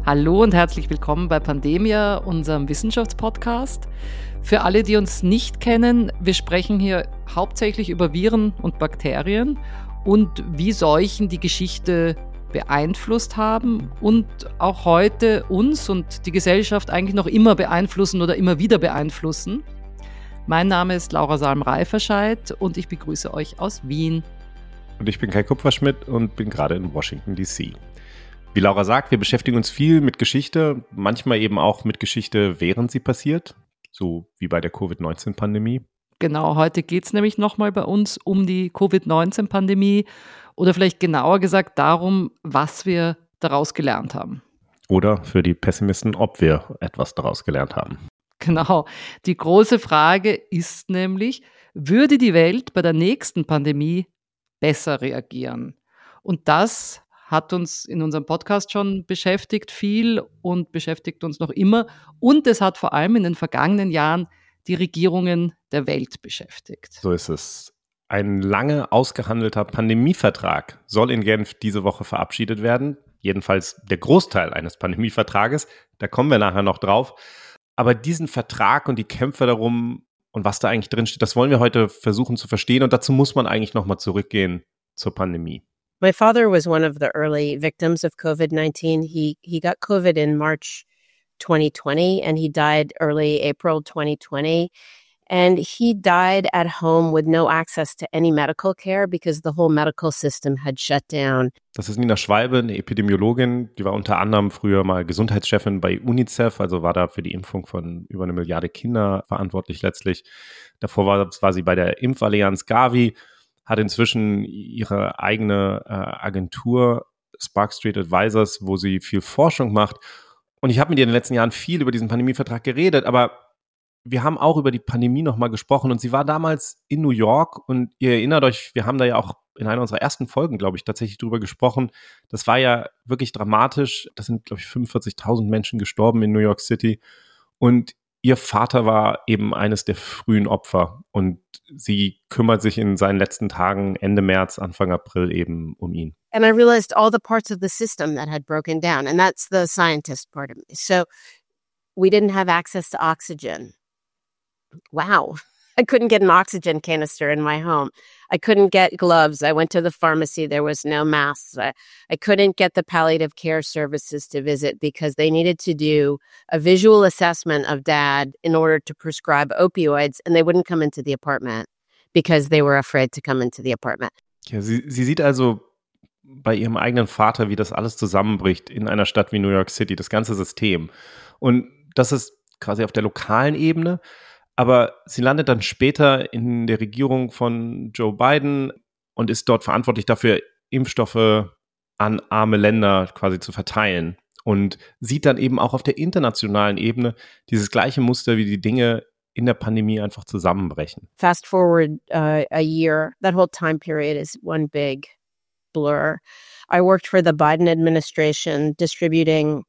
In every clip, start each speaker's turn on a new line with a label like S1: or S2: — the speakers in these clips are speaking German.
S1: Hallo und herzlich willkommen bei Pandemia, unserem Wissenschaftspodcast. Für alle, die uns nicht kennen, wir sprechen hier hauptsächlich über Viren und Bakterien und wie Seuchen die Geschichte beeinflusst haben und auch heute uns und die Gesellschaft eigentlich noch immer beeinflussen oder immer wieder beeinflussen. Mein Name ist Laura Salm-Reiferscheid und ich begrüße euch aus Wien.
S2: Und ich bin Kai Kupferschmidt und bin gerade in Washington, D.C. Wie Laura sagt, wir beschäftigen uns viel mit Geschichte, manchmal eben auch mit Geschichte, während sie passiert, so wie bei der Covid-19-Pandemie.
S1: Genau, heute geht es nämlich nochmal bei uns um die Covid-19-Pandemie oder vielleicht genauer gesagt darum, was wir daraus gelernt haben.
S2: Oder für die Pessimisten, ob wir etwas daraus gelernt haben.
S1: Genau, die große Frage ist nämlich, würde die Welt bei der nächsten Pandemie besser reagieren? Und das hat uns in unserem Podcast schon beschäftigt viel und beschäftigt uns noch immer. Und es hat vor allem in den vergangenen Jahren die Regierungen der Welt beschäftigt.
S2: So ist es. Ein lange ausgehandelter Pandemievertrag soll in Genf diese Woche verabschiedet werden. Jedenfalls der Großteil eines Pandemievertrages. Da kommen wir nachher noch drauf. Aber diesen Vertrag und die Kämpfe darum und was da eigentlich drin steht, das wollen wir heute versuchen zu verstehen. Und dazu muss man eigentlich nochmal zurückgehen zur Pandemie.
S3: My father was one of the early victims of COVID-19. He got COVID in March 2020 and he died early April 2020. And he died at home with no access to any medical care because the whole medical system had shut down.
S2: Das ist Nina Schwalbe, eine Epidemiologin, die war unter anderem früher mal Gesundheitschefin bei UNICEF, also war da für die Impfung von über 1 Milliarde Kinder verantwortlich letztlich. Davor war sie bei der Impfallianz Gavi, hat inzwischen ihre eigene Agentur Spark Street Advisors, wo sie viel Forschung macht. Und ich habe mit ihr in den letzten Jahren viel über diesen Pandemievertrag geredet, aber wir haben auch über die Pandemie nochmal gesprochen und sie war damals in New York und ihr erinnert euch, wir haben da ja auch in einer unserer ersten Folgen, glaube ich, tatsächlich drüber gesprochen. Das war ja wirklich dramatisch. Das sind, glaube ich, 45.000 Menschen gestorben in New York City und ihr Vater war eben eines der frühen Opfer und sie kümmert sich in seinen letzten Tagen Ende März, Anfang April eben um ihn.
S3: And I realized all the parts of the system that had broken down. And that's the scientist part of me. So we didn't have access to oxygen. Wow. I couldn't get an oxygen canister in my home. I couldn't get gloves. I went to the pharmacy. There was no masks. I couldn't get the palliative care services to visit because they needed to do a visual assessment of Dad in order to prescribe opioids, and they wouldn't come into the apartment because they were afraid to come into the apartment.
S2: Ja, sie sieht also bei ihrem eigenen Vater, wie das alles zusammenbricht in einer Stadt wie New York City, das ganze System. Und das ist quasi auf der lokalen Ebene. Aber sie landet dann später in der Regierung von Joe Biden und ist dort verantwortlich dafür, Impfstoffe an arme Länder quasi zu verteilen. Und sieht dann eben auch auf der internationalen Ebene dieses gleiche Muster, wie die Dinge in der Pandemie einfach zusammenbrechen.
S3: Fast forward a year, that whole time period is one big blur. I worked for the Biden administration distributing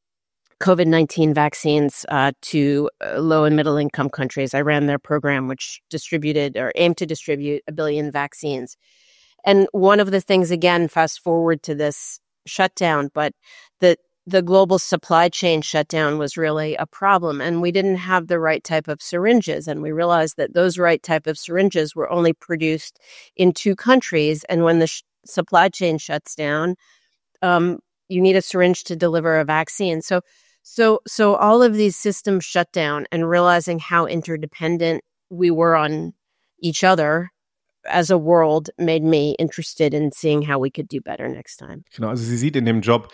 S3: COVID-19 vaccines to low and middle income countries. I ran their program, which distributed or aimed to distribute 1 billion vaccines. And one of the things, again, fast forward to this shutdown, but the global supply chain shutdown was really a problem. And we didn't have the right type of syringes. And we realized that those right type of syringes were only produced in 2 countries. And when the supply chain shuts down, you need a syringe to deliver a vaccine. So all of these systems shut down, and realizing how interdependent we were on each other as a world made me interested in seeing how we could do better next time.
S2: Genau, also sie sieht in dem Job,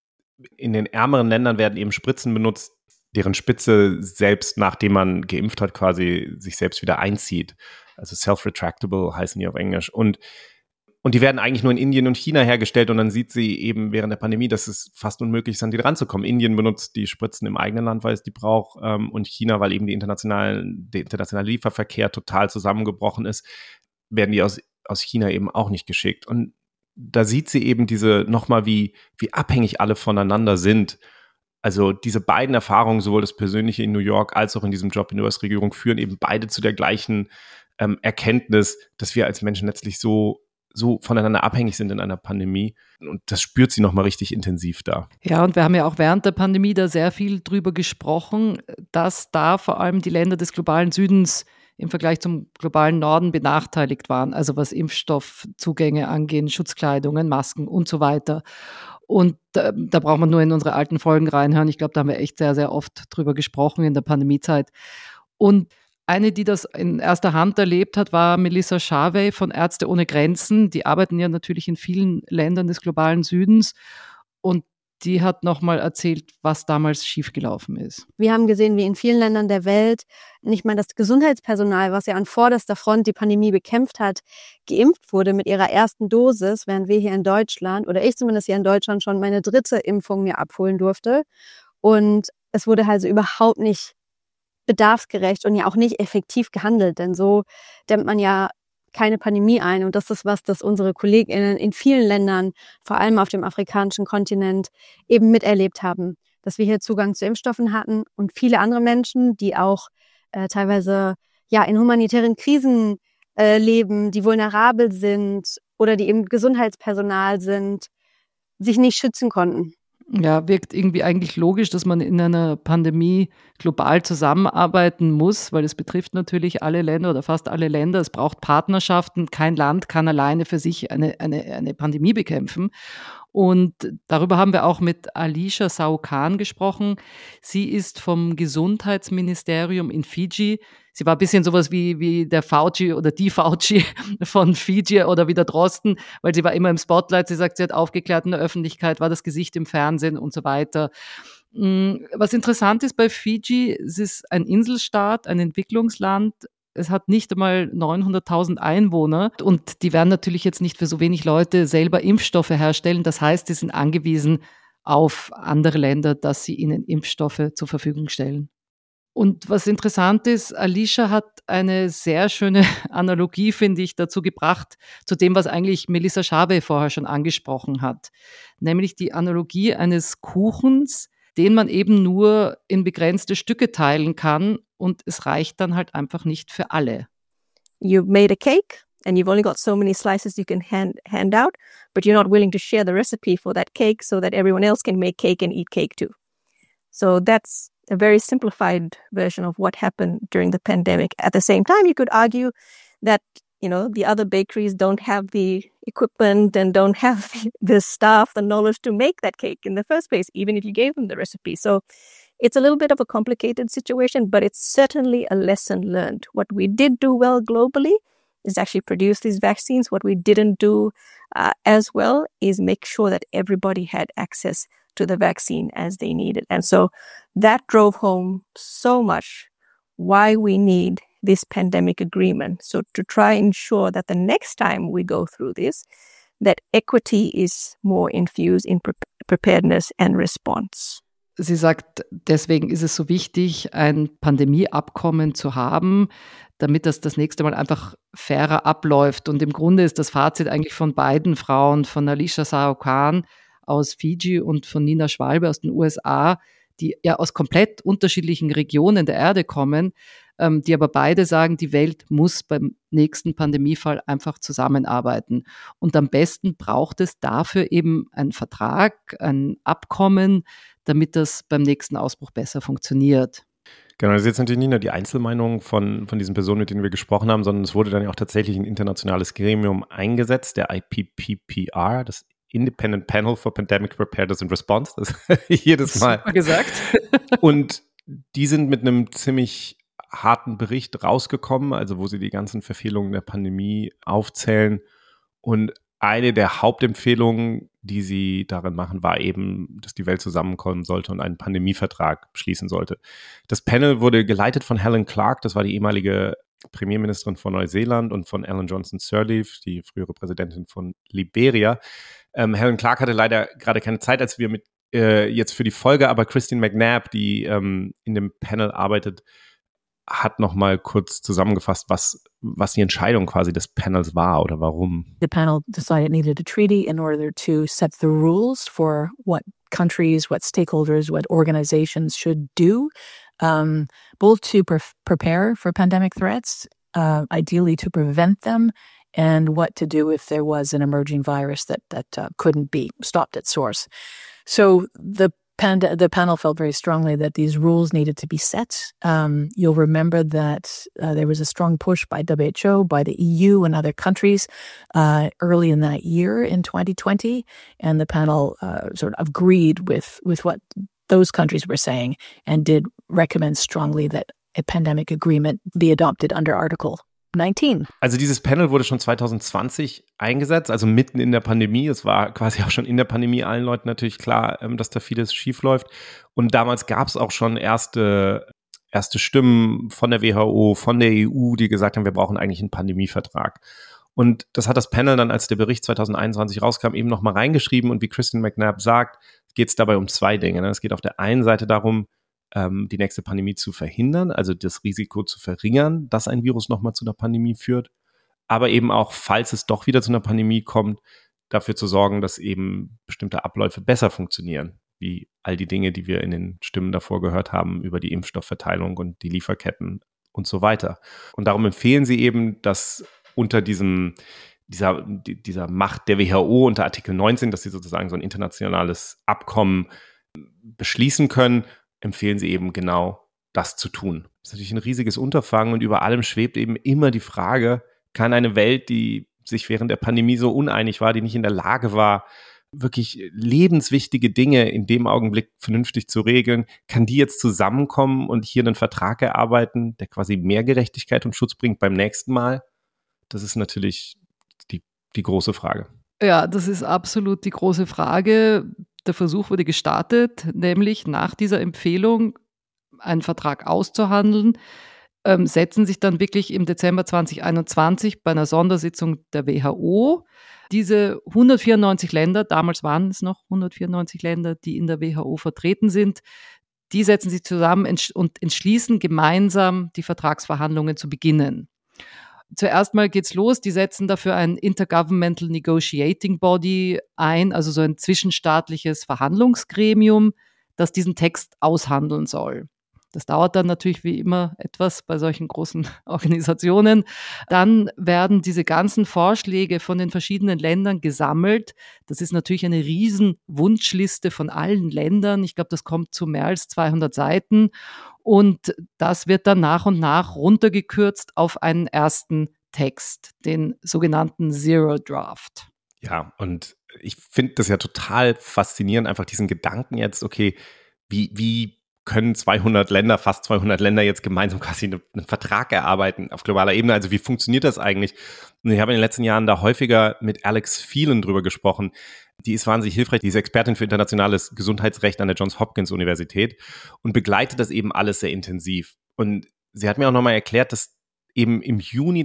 S2: in den ärmeren Ländern werden eben Spritzen benutzt, deren Spitze selbst, nachdem man geimpft hat, quasi sich selbst wieder einzieht. Also self-retractable heißen die auf Englisch. Und die werden eigentlich nur in Indien und China hergestellt und dann sieht sie eben während der Pandemie, dass es fast unmöglich ist, an die ranzukommen. Indien benutzt die Spritzen im eigenen Land, weil es die braucht und China, weil eben der internationale Lieferverkehr total zusammengebrochen ist, werden die aus China eben auch nicht geschickt. Und da sieht sie eben nochmal, wie abhängig alle voneinander sind. Also diese beiden Erfahrungen, sowohl das Persönliche in New York als auch in diesem Job in der US-Regierung, führen eben beide zu der gleichen Erkenntnis, dass wir als Menschen letztlich so so voneinander abhängig sind in einer Pandemie. Und das spürt sie nochmal richtig intensiv da.
S1: Ja, und wir haben ja auch während der Pandemie da sehr viel drüber gesprochen, dass da vor allem die Länder des globalen Südens im Vergleich zum globalen Norden benachteiligt waren, also was Impfstoffzugänge angehen, Schutzkleidungen, Masken und so weiter. Und da braucht man nur in unsere alten Folgen reinhören. Ich glaube, da haben wir echt sehr, sehr oft drüber gesprochen in der Pandemiezeit. Und eine, die das in erster Hand erlebt hat, war Melissa Chavez von Ärzte ohne Grenzen. Die arbeiten ja natürlich in vielen Ländern des globalen Südens. Und die hat nochmal erzählt, was damals schiefgelaufen ist.
S4: Wir haben gesehen, wie in vielen Ländern der Welt nicht mal das Gesundheitspersonal, was ja an vorderster Front die Pandemie bekämpft hat, geimpft wurde mit ihrer ersten Dosis, während wir hier in Deutschland, oder ich zumindest hier in Deutschland, schon meine 3. Impfung mir abholen durfte. Und es wurde also überhaupt nicht bedarfsgerecht und ja auch nicht effektiv gehandelt, denn so dämmt man ja keine Pandemie ein. Und das ist was, das unsere KollegInnen in vielen Ländern, vor allem auf dem afrikanischen Kontinent, eben miterlebt haben, dass wir hier Zugang zu Impfstoffen hatten und viele andere Menschen, die auch teilweise ja in humanitären Krisen leben, die vulnerabel sind oder die eben Gesundheitspersonal sind, sich nicht schützen konnten.
S1: Ja, wirkt irgendwie eigentlich logisch, dass man in einer Pandemie global zusammenarbeiten muss, weil es betrifft natürlich alle Länder oder fast alle Länder. Es braucht Partnerschaften. Kein Land kann alleine für sich eine Pandemie bekämpfen. Und darüber haben wir auch mit Alisha Saukan gesprochen. Sie ist vom Gesundheitsministerium in Fiji. Sie war ein bisschen sowas wie der Fauci oder die Fauci von Fiji oder wie der Drosten, weil sie war immer im Spotlight. Sie sagt, sie hat aufgeklärt in der Öffentlichkeit, war das Gesicht im Fernsehen und so weiter. Was interessant ist bei Fiji, es ist ein Inselstaat, ein Entwicklungsland. Es hat nicht einmal 900.000 Einwohner und die werden natürlich jetzt nicht für so wenig Leute selber Impfstoffe herstellen. Das heißt, sie sind angewiesen auf andere Länder, dass sie ihnen Impfstoffe zur Verfügung stellen. Und was interessant ist, Alisha hat eine sehr schöne Analogie, finde ich, dazu gebracht, zu dem, was eigentlich Melissa Chavez vorher schon angesprochen hat. Nämlich die Analogie eines Kuchens, den man eben nur in begrenzte Stücke teilen kann und es reicht dann halt einfach nicht für alle.
S5: You've made a cake and you've only got so many slices you can hand out, but you're not willing to share the recipe for that cake so that everyone else can make cake and eat cake too. So that's a very simplified version of what happened during the pandemic. At the same time, you could argue that, the other bakeries don't have the equipment and don't have the staff, the knowledge to make that cake in the first place, even if you gave them the recipe. So it's a little bit of a complicated situation, but it's certainly a lesson learned. What we did do well globally is actually produce these vaccines. What we didn't do as well is make sure that everybody had access to the vaccine as they needed. And so that drove home so much why we need this pandemic agreement. So to try and ensure that the next time we go through this, that equity is more infused in preparedness and response.
S1: Sie sagt, deswegen ist es so wichtig, ein Pandemieabkommen zu haben, damit das nächste Mal einfach fairer abläuft. Und im Grunde ist das Fazit eigentlich von beiden Frauen, von Alisha Saukan aus Fiji und von Nina Schwalbe aus den USA, die ja aus komplett unterschiedlichen Regionen der Erde kommen, die aber beide sagen, die Welt muss beim nächsten Pandemiefall einfach zusammenarbeiten. Und am besten braucht es dafür eben einen Vertrag, ein Abkommen, damit das beim nächsten Ausbruch besser funktioniert.
S2: Genau, das ist jetzt natürlich nicht nur die Einzelmeinung von diesen Personen, mit denen wir gesprochen haben, sondern es wurde dann ja auch tatsächlich ein internationales Gremium eingesetzt, der IPPPR, das Independent Panel for Pandemic Preparedness and Response. Das jedes Mal.
S1: Super gesagt.
S2: Und die sind mit einem ziemlich harten Bericht rausgekommen, also wo sie die ganzen Verfehlungen der Pandemie aufzählen. Und eine der Hauptempfehlungen, die sie darin machen, war eben, dass die Welt zusammenkommen sollte und einen Pandemievertrag schließen sollte. Das Panel wurde geleitet von Helen Clark, das war die ehemalige Premierministerin von Neuseeland, und von Ellen Johnson Sirleaf, die frühere Präsidentin von Liberia. Helen Clark hatte leider gerade keine Zeit, als wir mit jetzt für die Folge, aber Christine McNabb, die in dem Panel arbeitet, hat noch mal kurz zusammengefasst, was die Entscheidung quasi des Panels war oder warum.
S6: The panel decided it needed a treaty in order to set the rules for what countries, what stakeholders, what organizations should do, both to prepare for pandemic threats, ideally to prevent them, and what to do if there was an emerging virus that couldn't be stopped at source. So the panel felt very strongly that these rules needed to be set. You'll remember that there was a strong push by WHO, by the EU and other countries early in that year in 2020, and the panel sort of agreed with what those countries were saying and did recommend strongly that a pandemic agreement be adopted under Article 19.
S2: Also dieses Panel wurde schon 2020 eingesetzt, also mitten in der Pandemie. Es war quasi auch schon in der Pandemie allen Leuten natürlich klar, dass da vieles schief läuft. Und damals gab es auch schon erste Stimmen von der WHO, von der EU, die gesagt haben, wir brauchen eigentlich einen Pandemievertrag. Und das hat das Panel dann, als der Bericht 2021 rauskam, eben nochmal reingeschrieben. Und wie Kristin McNabb sagt, geht es dabei um zwei Dinge. Es geht auf der einen Seite darum, die nächste Pandemie zu verhindern, also das Risiko zu verringern, dass ein Virus nochmal zu einer Pandemie führt, aber eben auch, falls es doch wieder zu einer Pandemie kommt, dafür zu sorgen, dass eben bestimmte Abläufe besser funktionieren, wie all die Dinge, die wir in den Stimmen davor gehört haben, über die Impfstoffverteilung und die Lieferketten und so weiter. Und darum empfehlen sie eben, dass unter dieser Macht der WHO unter Artikel 19, dass sie sozusagen so ein internationales Abkommen beschließen können, empfehlen sie eben genau das zu tun. Das ist natürlich ein riesiges Unterfangen und über allem schwebt eben immer die Frage, kann eine Welt, die sich während der Pandemie so uneinig war, die nicht in der Lage war, wirklich lebenswichtige Dinge in dem Augenblick vernünftig zu regeln, kann die jetzt zusammenkommen und hier einen Vertrag erarbeiten, der quasi mehr Gerechtigkeit und Schutz bringt beim nächsten Mal? Das ist natürlich die große Frage.
S1: Ja, das ist absolut die große Frage. Der Versuch wurde gestartet, nämlich nach dieser Empfehlung einen Vertrag auszuhandeln, setzen sich dann wirklich im Dezember 2021 bei einer Sondersitzung der WHO diese 194 Länder, damals waren es noch 194 Länder, die in der WHO vertreten sind, die setzen sich zusammen und entschließen gemeinsam, die Vertragsverhandlungen zu beginnen. Zuerst mal geht's los, die setzen dafür ein Intergovernmental Negotiating Body ein, also so ein zwischenstaatliches Verhandlungsgremium, das diesen Text aushandeln soll. Das dauert dann natürlich wie immer etwas bei solchen großen Organisationen. Dann werden diese ganzen Vorschläge von den verschiedenen Ländern gesammelt. Das ist natürlich eine riesen Wunschliste von allen Ländern. Ich glaube, das kommt zu mehr als 200 Seiten. Und das wird dann nach und nach runtergekürzt auf einen ersten Text, den sogenannten Zero Draft.
S2: Ja, und ich finde das ja total faszinierend, einfach diesen Gedanken jetzt, okay, wie können fast 200 Länder jetzt gemeinsam quasi einen Vertrag erarbeiten auf globaler Ebene? Also wie funktioniert das eigentlich? Und ich habe in den letzten Jahren da häufiger mit Alex Phelan drüber gesprochen. Die ist wahnsinnig hilfreich, die ist Expertin für internationales Gesundheitsrecht an der Johns Hopkins Universität und begleitet das eben alles sehr intensiv. Und sie hat mir auch nochmal erklärt, dass eben im Juni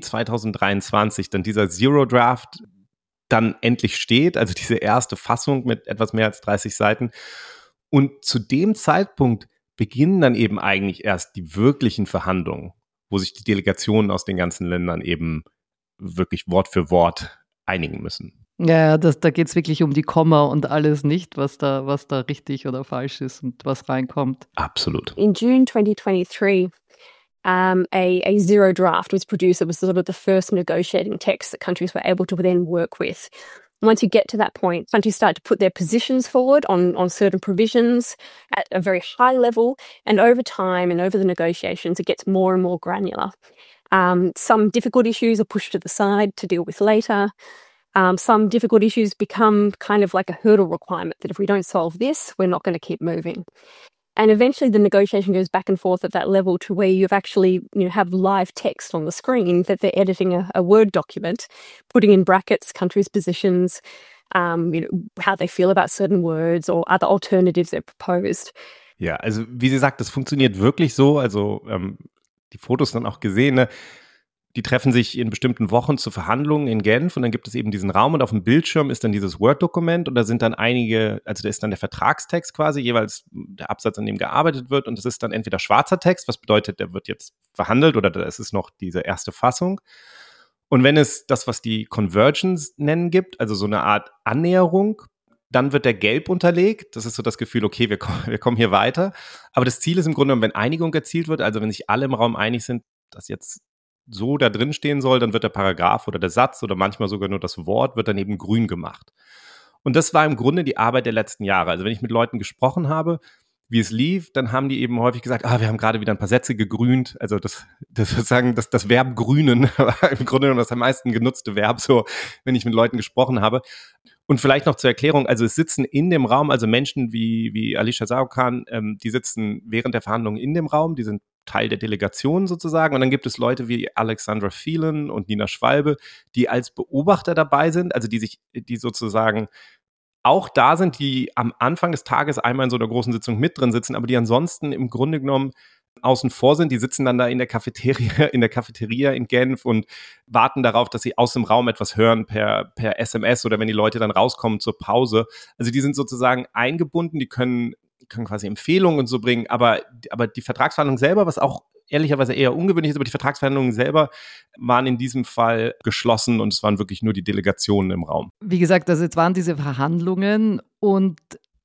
S2: 2023 dann dieser Zero Draft dann endlich steht, also diese erste Fassung mit etwas mehr als 30 Seiten. Und zu dem Zeitpunkt beginnen dann eben eigentlich erst die wirklichen Verhandlungen, wo sich die Delegationen aus den ganzen Ländern eben wirklich Wort für Wort einigen müssen.
S1: Ja, da geht es wirklich um die Komma und alles nicht, was da richtig oder falsch ist und was reinkommt.
S2: Absolut.
S3: In June 2023, a zero draft was produced. It was sort of the first negotiating text that countries were able to then work with. Once you get to that point, countries start to put their positions forward on certain provisions at a very high level. And over time and over the negotiations, it gets more and more granular. Some difficult issues are pushed to the side to deal with later. Some difficult issues become kind of like a hurdle requirement that if we don't solve this, we're not going to keep moving. And eventually the negotiation goes back and forth at that level to where you've actually, have live text on the screen that they're editing a Word document, putting in brackets countries' positions, how they feel about certain words or other alternatives they're proposed.
S2: Ja, also wie sie sagt, das funktioniert wirklich so. Also die Fotos dann auch gesehen, ne? Die treffen sich in bestimmten Wochen zu Verhandlungen in Genf und dann gibt es eben diesen Raum und auf dem Bildschirm ist dann dieses Word-Dokument und da sind dann also da ist dann der Vertragstext quasi, jeweils der Absatz, an dem gearbeitet wird und das ist dann entweder schwarzer Text, was bedeutet, der wird jetzt verhandelt oder es ist noch diese erste Fassung. Und wenn es das, was die Convergence nennen, gibt, also so eine Art Annäherung, dann wird der gelb unterlegt. Das ist so das Gefühl, okay, wir kommen hier weiter. Aber das Ziel ist im Grunde, wenn Einigung erzielt wird, also wenn sich alle im Raum einig sind, dass jetzt so da drin stehen soll, dann wird der Paragraph oder der Satz oder manchmal sogar nur das Wort wird dann eben grün gemacht. Und das war im Grunde die Arbeit der letzten Jahre. Also wenn ich mit Leuten gesprochen habe, wie es lief, dann haben die eben häufig gesagt, wir haben gerade wieder ein paar Sätze gegrünt. Also das sozusagen das Verb grünen war im Grunde genommen das am meisten genutzte Verb, so wenn ich mit Leuten gesprochen habe. Und vielleicht noch zur Erklärung, also es sitzen in dem Raum, also Menschen wie Alisha Sarukhan, die sitzen während der Verhandlungen in dem Raum, die sind Teil der Delegation sozusagen. Und dann gibt es Leute wie Alexandra Phelan und Nina Schwalbe, die als Beobachter dabei sind, also die sozusagen auch da sind, die am Anfang des Tages einmal in so einer großen Sitzung mit drin sitzen, aber die ansonsten im Grunde genommen außen vor sind. Die sitzen dann da in der Cafeteria in Genf und warten darauf, dass sie aus dem Raum etwas hören per SMS oder wenn die Leute dann rauskommen zur Pause. Also die sind sozusagen eingebunden, die können quasi Empfehlungen und so bringen, aber die Vertragsverhandlung selber, was auch ehrlicherweise eher ungewöhnlich ist, aber die Vertragsverhandlungen selber waren in diesem Fall geschlossen und es waren wirklich nur die Delegationen im Raum.
S1: Wie gesagt, also jetzt waren diese Verhandlungen und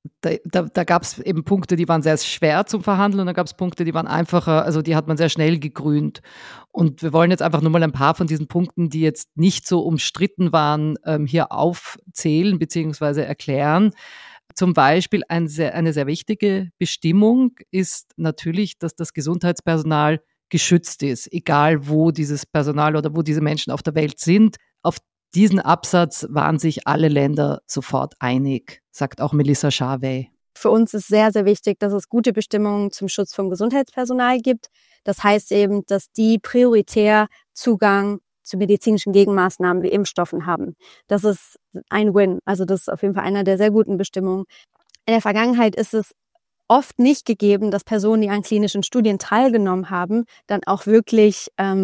S1: da gab es eben Punkte, die waren sehr schwer zum Verhandeln und da gab es Punkte, die waren einfacher, also die hat man sehr schnell gegrünt. Und wir wollen jetzt einfach nur mal ein paar von diesen Punkten, die jetzt nicht so umstritten waren, hier aufzählen bzw. erklären. Zum Beispiel eine sehr wichtige Bestimmung ist natürlich, dass das Gesundheitspersonal geschützt ist, egal wo dieses Personal oder wo diese Menschen auf der Welt sind. Auf diesen Absatz waren sich alle Länder sofort einig, sagt auch Melissa Charvet.
S4: Für uns ist sehr, sehr wichtig, dass es gute Bestimmungen zum Schutz vom Gesundheitspersonal gibt. Das heißt eben, dass die prioritär Zugang zu medizinischen Gegenmaßnahmen wie Impfstoffen haben. Das ist ein Win. Also das ist auf jeden Fall einer der sehr guten Bestimmungen. In der Vergangenheit ist es oft nicht gegeben, dass Personen, die an klinischen Studien teilgenommen haben, dann auch wirklich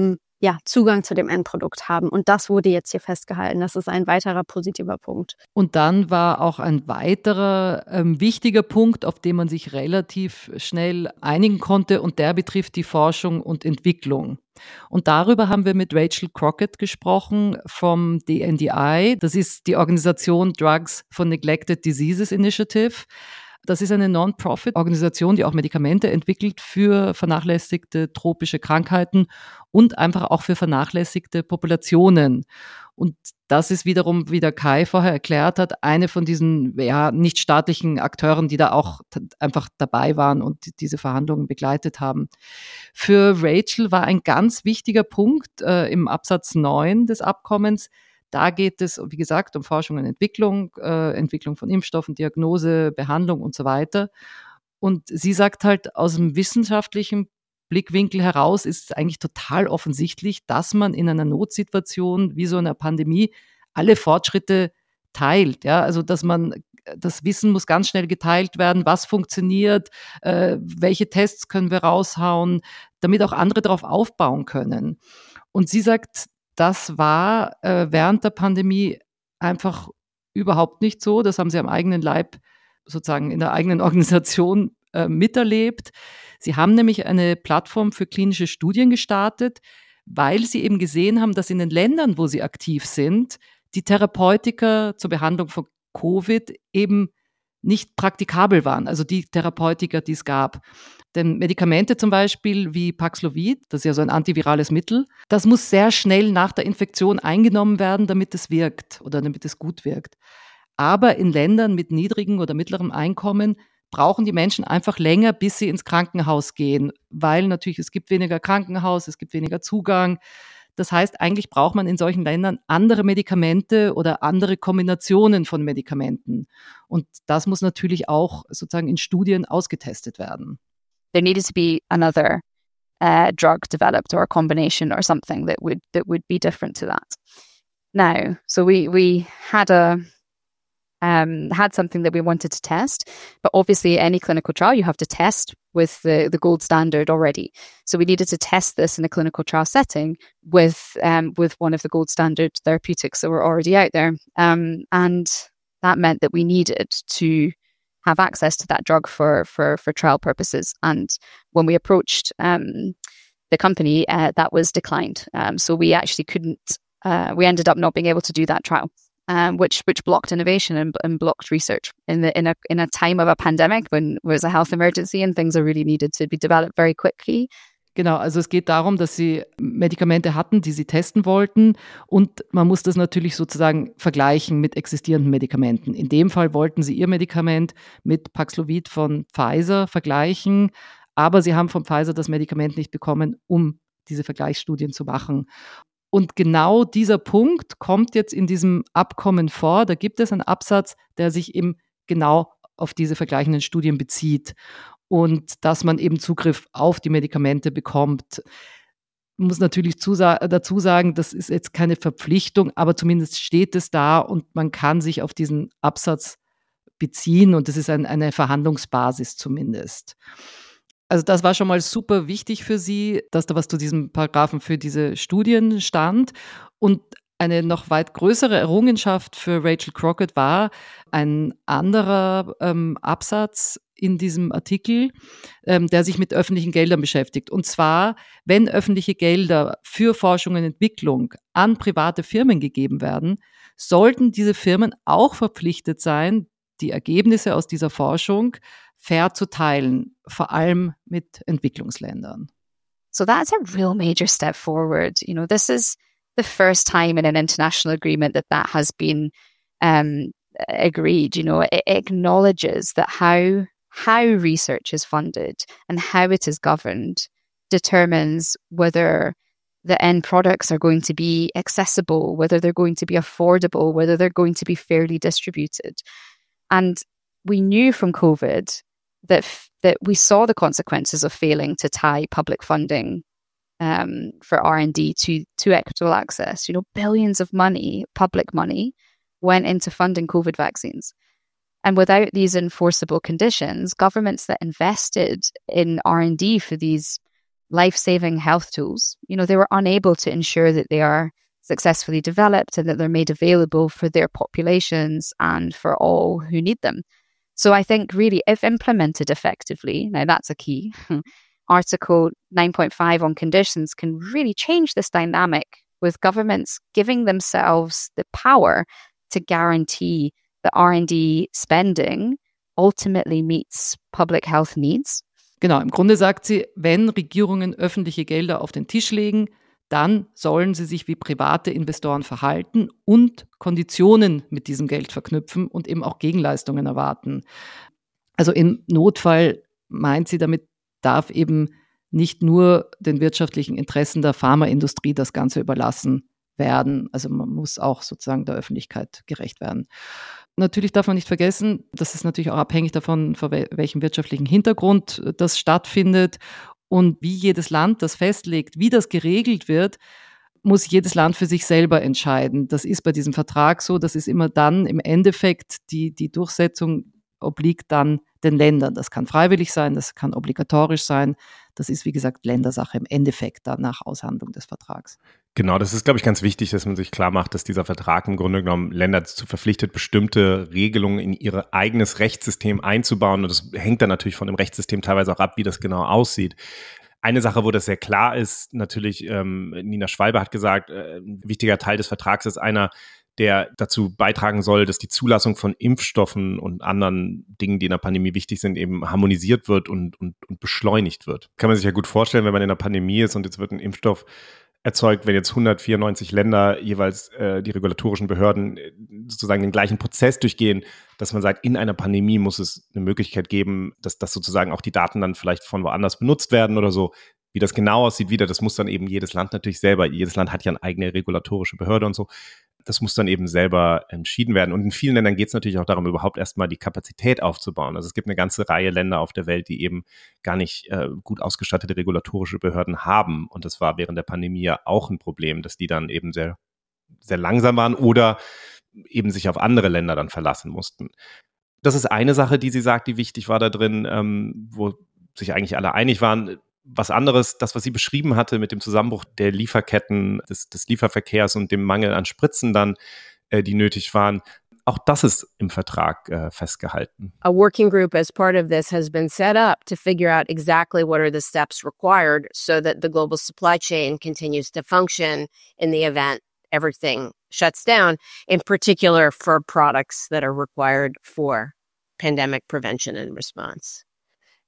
S4: Zugang zu dem Endprodukt haben. Und das wurde jetzt hier festgehalten. Das ist ein weiterer positiver Punkt.
S1: Und dann war auch ein weiterer wichtiger Punkt, auf den man sich relativ schnell einigen konnte, und der betrifft die Forschung und Entwicklung. Und darüber haben wir mit Rachel Crockett gesprochen vom DNDi. Das ist die Organisation Drugs for Neglected Diseases Initiative. Das ist eine Non-Profit-Organisation, die auch Medikamente entwickelt für vernachlässigte tropische Krankheiten und einfach auch für vernachlässigte Populationen. Und das ist wiederum, wie der Kai vorher erklärt hat, eine von diesen nichtstaatlichen Akteuren, die da auch einfach dabei waren und diese Verhandlungen begleitet haben. Für Rachel war ein ganz wichtiger Punkt im Absatz 9 des Abkommens. Da geht es, wie gesagt, um Forschung und Entwicklung, Entwicklung von Impfstoffen, Diagnose, Behandlung und so weiter. Und sie sagt halt, aus dem wissenschaftlichen Blickwinkel heraus ist es eigentlich total offensichtlich, dass man in einer Notsituation wie so einer Pandemie alle Fortschritte teilt. Ja? Also dass das Wissen muss ganz schnell geteilt werden, was funktioniert, welche Tests können wir raushauen, damit auch andere darauf aufbauen können. Und sie sagt, das war während der Pandemie einfach überhaupt nicht so. Das haben sie am eigenen Leib, sozusagen in der eigenen Organisation miterlebt. Sie haben nämlich eine Plattform für klinische Studien gestartet, weil sie eben gesehen haben, dass in den Ländern, wo sie aktiv sind, die Therapeutika zur Behandlung von Covid eben nicht praktikabel waren, also die Therapeutika, die es gab. Denn Medikamente zum Beispiel wie Paxlovid, das ist ja so ein antivirales Mittel, das muss sehr schnell nach der Infektion eingenommen werden, damit es wirkt oder damit es gut wirkt. Aber in Ländern mit niedrigem oder mittlerem Einkommen brauchen die Menschen einfach länger, bis sie ins Krankenhaus gehen, weil natürlich es gibt weniger Krankenhaus, es gibt weniger Zugang. Das heißt, eigentlich braucht man in solchen Ländern andere Medikamente oder andere Kombinationen von Medikamenten. Und das muss natürlich auch sozusagen in Studien ausgetestet werden.
S7: There needed to be another drug developed or a combination or something that would be different to that. Now, so we had had something that we wanted to test, but obviously any clinical trial you have to test with the gold standard already. So we needed to test this in a clinical trial setting with one of the gold standard therapeutics that were already out there, and that meant that we needed to have access to that drug for trial purposes. And when we approached the company, that was declined. So we actually couldn't. We ended up not being able to do that trial. Which blocked innovation and blocked research in a time of a pandemic when there was a health emergency and things are really needed to be developed very quickly.
S1: Genau, also es geht darum, dass sie Medikamente hatten, die sie testen wollten, und man muss das natürlich sozusagen vergleichen mit existierenden Medikamenten. In dem Fall wollten sie ihr Medikament mit Paxlovid von Pfizer vergleichen, aber sie haben von Pfizer das Medikament nicht bekommen, um diese Vergleichsstudien zu machen. Und genau dieser Punkt kommt jetzt in diesem Abkommen vor. Da gibt es einen Absatz, der sich eben genau auf diese vergleichenden Studien bezieht und dass man eben Zugriff auf die Medikamente bekommt. Man muss natürlich dazu sagen, das ist jetzt keine Verpflichtung, aber zumindest steht es da und man kann sich auf diesen Absatz beziehen und das ist eine Verhandlungsbasis zumindest. Also das war schon mal super wichtig für sie, dass da was zu diesem Paragraphen für diese Studien stand. Und eine noch weit größere Errungenschaft für Rachel Crockett war ein anderer Absatz in diesem Artikel, der sich mit öffentlichen Geldern beschäftigt. Und zwar, wenn öffentliche Gelder für Forschung und Entwicklung an private Firmen gegeben werden, sollten diese Firmen auch verpflichtet sein, die Ergebnisse aus dieser Forschung fair zu teilen, vor allem mit Entwicklungsländern.
S7: So that's a real major step forward. You know, this is the first time in an international agreement that has been agreed. You know, it acknowledges that how research is funded and how it is governed determines whether the end products are going to be accessible, whether they're going to be affordable, whether they're going to be fairly distributed. And we knew from COVID that we saw the consequences of failing to tie public funding for R&D to equitable access. You know, billions of money, public money, went into funding COVID vaccines. And without these enforceable conditions, governments that invested in R&D for these life-saving health tools, you know, they were unable to ensure that they are successfully developed and that they're made available for their populations and for all who need them. So I think really, if implemented effectively, now that's a key, Article 9.5 on conditions can really change this dynamic with governments giving themselves the power to guarantee that R&D spending ultimately meets public health needs.
S1: Genau, im Grunde sagt sie, wenn Regierungen öffentliche Gelder auf den Tisch legen, dann sollen sie sich wie private Investoren verhalten und Konditionen mit diesem Geld verknüpfen und eben auch Gegenleistungen erwarten. Also im Notfall meint sie, damit darf eben nicht nur den wirtschaftlichen Interessen der Pharmaindustrie das Ganze überlassen werden. Also man muss auch sozusagen der Öffentlichkeit gerecht werden. Natürlich darf man nicht vergessen, das ist natürlich auch abhängig davon, vor welchem wirtschaftlichen Hintergrund das stattfindet. Und wie jedes Land das festlegt, wie das geregelt wird, muss jedes Land für sich selber entscheiden. Das ist bei diesem Vertrag so, das ist immer dann im Endeffekt, die Durchsetzung obliegt dann den Ländern. Das kann freiwillig sein, das kann obligatorisch sein. Das ist, wie gesagt, Ländersache im Endeffekt dann nach Aushandlung des Vertrags.
S2: Genau, das ist, glaube ich, ganz wichtig, dass man sich klar macht, dass dieser Vertrag im Grunde genommen Länder dazu verpflichtet, bestimmte Regelungen in ihr eigenes Rechtssystem einzubauen. Und das hängt dann natürlich von dem Rechtssystem teilweise auch ab, wie das genau aussieht. Eine Sache, wo das sehr klar ist, natürlich, Nina Schwalbe hat gesagt, ein wichtiger Teil des Vertrags ist einer, der dazu beitragen soll, dass die Zulassung von Impfstoffen und anderen Dingen, die in der Pandemie wichtig sind, eben harmonisiert wird und beschleunigt wird. Kann man sich ja gut vorstellen, wenn man in der Pandemie ist und jetzt wird ein Impfstoff erzeugt, wenn jetzt 194 Länder jeweils die regulatorischen Behörden sozusagen den gleichen Prozess durchgehen, dass man sagt, in einer Pandemie muss es eine Möglichkeit geben, dass sozusagen auch die Daten dann vielleicht von woanders benutzt werden oder so. Wie das genau aussieht wieder, das muss dann eben jedes Land natürlich selber, jedes Land hat ja eine eigene regulatorische Behörde und so. Das muss dann eben selber entschieden werden. Und in vielen Ländern geht es natürlich auch darum, überhaupt erstmal die Kapazität aufzubauen. Also es gibt eine ganze Reihe Länder auf der Welt, die eben gar nicht gut ausgestattete regulatorische Behörden haben. Und das war während der Pandemie ja auch ein Problem, dass die dann eben sehr, sehr langsam waren oder eben sich auf andere Länder dann verlassen mussten. Das ist eine Sache, die sie sagt, die wichtig war da drin, wo sich eigentlich alle einig waren. Was anderes, das, was sie beschrieben hatte mit dem Zusammenbruch der Lieferketten, des Lieferverkehrs und dem Mangel an Spritzen dann, die nötig waren, auch das ist im Vertrag festgehalten.
S3: A working group as part of this has been set up to figure out exactly what are the steps required so that the global supply chain continues to function in the event everything shuts down, in particular for products that are required for pandemic prevention and response.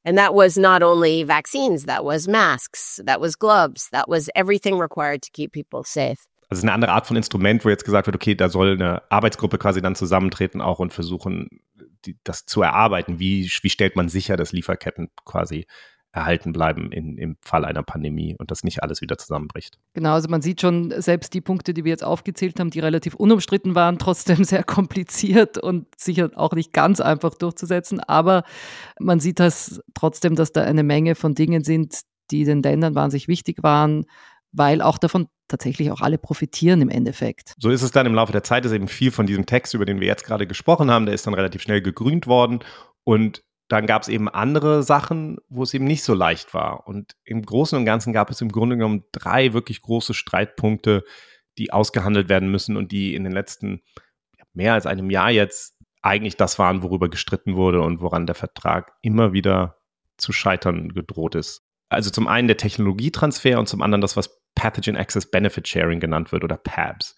S3: And that was not only vaccines, that was masks, that was gloves, that was everything required to keep people safe.
S2: Also eine andere Art von Instrument, wo jetzt gesagt wird, okay, da soll eine Arbeitsgruppe quasi dann zusammentreten auch und versuchen, das zu erarbeiten. Wie stellt man sicher, dass Lieferketten quasi erhalten bleiben im Fall einer Pandemie und dass nicht alles wieder zusammenbricht.
S1: Genau, also man sieht schon, selbst die Punkte, die wir jetzt aufgezählt haben, die relativ unumstritten waren, trotzdem sehr kompliziert und sicher auch nicht ganz einfach durchzusetzen. Aber man sieht das trotzdem, dass da eine Menge von Dingen sind, die den Ländern wahnsinnig wichtig waren, weil auch davon tatsächlich auch alle profitieren im Endeffekt.
S2: So ist es dann im Laufe der Zeit, ist eben viel von diesem Text, über den wir jetzt gerade gesprochen haben, der ist dann relativ schnell gegrünt worden und dann gab es eben andere Sachen, wo es eben nicht so leicht war. Und im Großen und Ganzen gab es im Grunde genommen 3 wirklich große Streitpunkte, die ausgehandelt werden müssen und die in den letzten mehr als einem Jahr jetzt eigentlich das waren, worüber gestritten wurde und woran der Vertrag immer wieder zu scheitern gedroht ist. Also zum einen der Technologietransfer und zum anderen das, was Pathogen Access Benefit Sharing genannt wird oder PABS.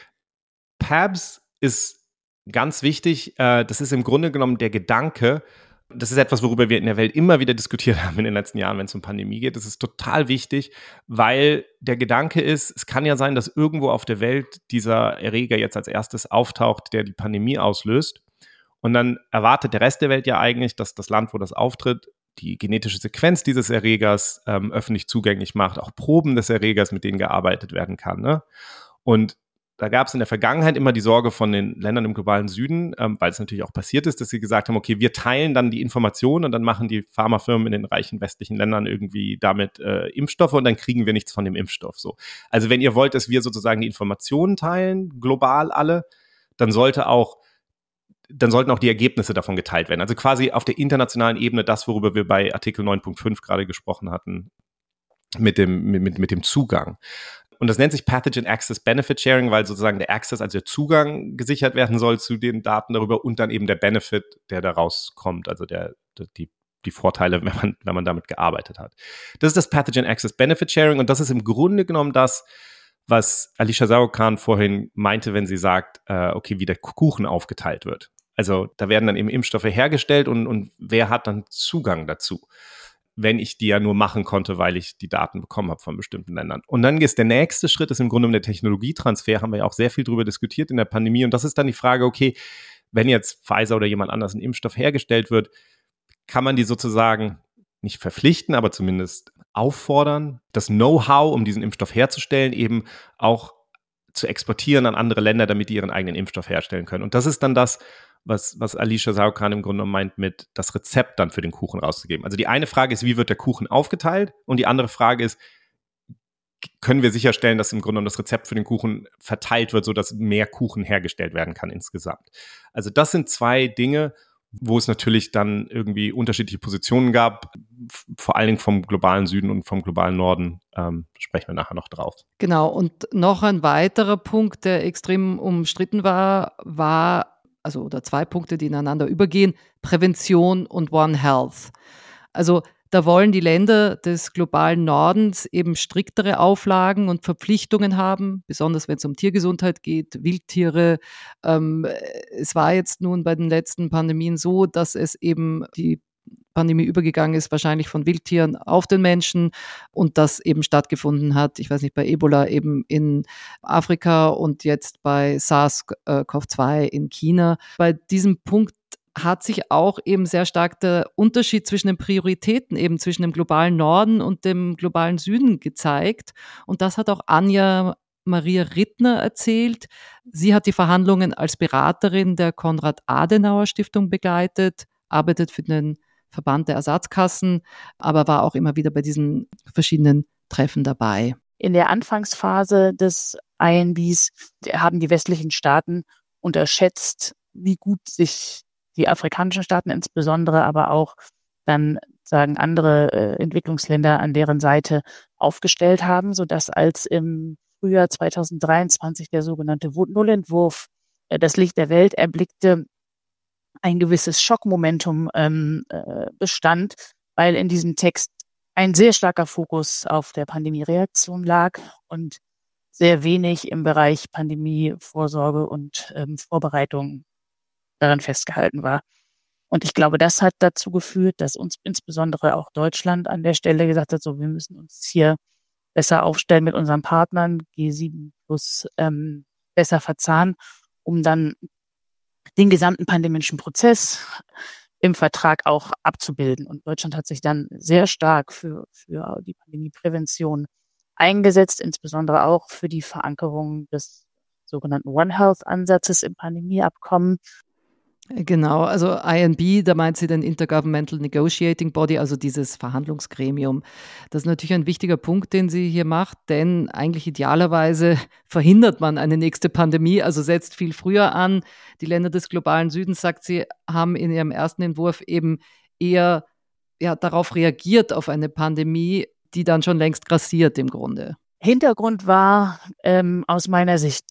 S2: PABS ist ganz wichtig. Das ist im Grunde genommen der Gedanke, das ist etwas, worüber wir in der Welt immer wieder diskutiert haben in den letzten Jahren, wenn es um Pandemie geht. Das ist total wichtig, weil der Gedanke ist, es kann ja sein, dass irgendwo auf der Welt dieser Erreger jetzt als erstes auftaucht, der die Pandemie auslöst. Und dann erwartet der Rest der Welt ja eigentlich, dass das Land, wo das auftritt, die genetische Sequenz dieses Erregers öffentlich zugänglich macht, auch Proben des Erregers, mit denen gearbeitet werden kann. Ne? Und da gab es in der Vergangenheit immer die Sorge von den Ländern im globalen Süden, weil es natürlich auch passiert ist, dass sie gesagt haben, okay, wir teilen dann die Informationen und dann machen die Pharmafirmen in den reichen westlichen Ländern irgendwie damit Impfstoffe und dann kriegen wir nichts von dem Impfstoff. So. Also wenn ihr wollt, dass wir sozusagen die Informationen teilen, global alle, dann sollten auch die Ergebnisse davon geteilt werden. Also quasi auf der internationalen Ebene das, worüber wir bei Artikel 9.5 gerade gesprochen hatten, mit dem Zugang. Und das nennt sich Pathogen Access Benefit Sharing, weil sozusagen der Access, also der Zugang gesichert werden soll zu den Daten darüber und dann eben der Benefit, der daraus kommt, also die Vorteile, wenn man damit gearbeitet hat. Das ist das Pathogen Access Benefit Sharing und das ist im Grunde genommen das, was Alisha Sarukhan vorhin meinte, wenn sie sagt, okay, wie der Kuchen aufgeteilt wird. Also da werden dann eben Impfstoffe hergestellt und wer hat dann Zugang dazu? Wenn ich die ja nur machen konnte, weil ich die Daten bekommen habe von bestimmten Ländern. Und dann ist der nächste Schritt, ist im Grunde der Technologietransfer, haben wir ja auch sehr viel drüber diskutiert in der Pandemie. Und das ist dann die Frage, okay, wenn jetzt Pfizer oder jemand anders ein Impfstoff hergestellt wird, kann man die sozusagen nicht verpflichten, aber zumindest auffordern, das Know-how, um diesen Impfstoff herzustellen, eben auch zu exportieren an andere Länder, damit die ihren eigenen Impfstoff herstellen können. Und das ist dann das, was Alisha Sarukhan im Grunde meint, mit das Rezept dann für den Kuchen rauszugeben. Also die eine Frage ist, wie wird der Kuchen aufgeteilt? Und die andere Frage ist, können wir sicherstellen, dass im Grunde das Rezept für den Kuchen verteilt wird, sodass mehr Kuchen hergestellt werden kann insgesamt. Also das sind 2 Dinge, wo es natürlich dann irgendwie unterschiedliche Positionen gab, vor allen Dingen vom globalen Süden und vom globalen Norden, sprechen wir nachher noch drauf.
S1: Genau, und noch ein weiterer Punkt, der extrem umstritten war, oder 2 Punkte, die ineinander übergehen, Prävention und One Health. Also da wollen die Länder des globalen Nordens eben striktere Auflagen und Verpflichtungen haben, besonders wenn es um Tiergesundheit geht, Wildtiere. Es war jetzt nun bei den letzten Pandemien so, dass es eben die Pandemie übergegangen ist, wahrscheinlich von Wildtieren auf den Menschen und das eben stattgefunden hat, ich weiß nicht, bei Ebola eben in Afrika und jetzt bei SARS-CoV-2 in China. Bei diesem Punkt hat sich auch eben sehr stark der Unterschied zwischen den Prioritäten, eben zwischen dem globalen Norden und dem globalen Süden gezeigt. Und das hat auch Anja Maria Rittner erzählt. Sie hat die Verhandlungen als Beraterin der Konrad-Adenauer-Stiftung begleitet, arbeitet für den Verband der Ersatzkassen, aber war auch immer wieder bei diesen verschiedenen Treffen dabei.
S6: In der Anfangsphase des INBs haben die westlichen Staaten unterschätzt, wie gut sich die afrikanischen Staaten insbesondere, aber auch dann sagen andere Entwicklungsländer an deren Seite aufgestellt haben, sodass als im Frühjahr 2023 der sogenannte Nullentwurf das Licht der Welt erblickte, ein gewisses Schockmomentum bestand, weil in diesem Text ein sehr starker Fokus auf der Pandemiereaktion lag und sehr wenig im Bereich Pandemievorsorge und Vorbereitung daran festgehalten war. Und ich glaube, das hat dazu geführt, dass uns insbesondere auch Deutschland an der Stelle gesagt hat, so, wir müssen uns hier besser aufstellen mit unseren Partnern, G7 plus besser verzahnen, um dann den gesamten pandemischen Prozess im Vertrag auch abzubilden. Und Deutschland hat sich dann sehr stark für die Pandemieprävention eingesetzt, insbesondere auch für die Verankerung des sogenannten One Health-Ansatzes im Pandemieabkommen.
S1: Genau, also INB, da meint sie den Intergovernmental Negotiating Body, also dieses Verhandlungsgremium. Das ist natürlich ein wichtiger Punkt, den sie hier macht, denn eigentlich idealerweise verhindert man eine nächste Pandemie, also setzt viel früher an. Die Länder des globalen Südens, sagt sie, haben in ihrem ersten Entwurf eben eher darauf reagiert, auf eine Pandemie, die dann schon längst grassiert im Grunde.
S6: Hintergrund war aus meiner Sicht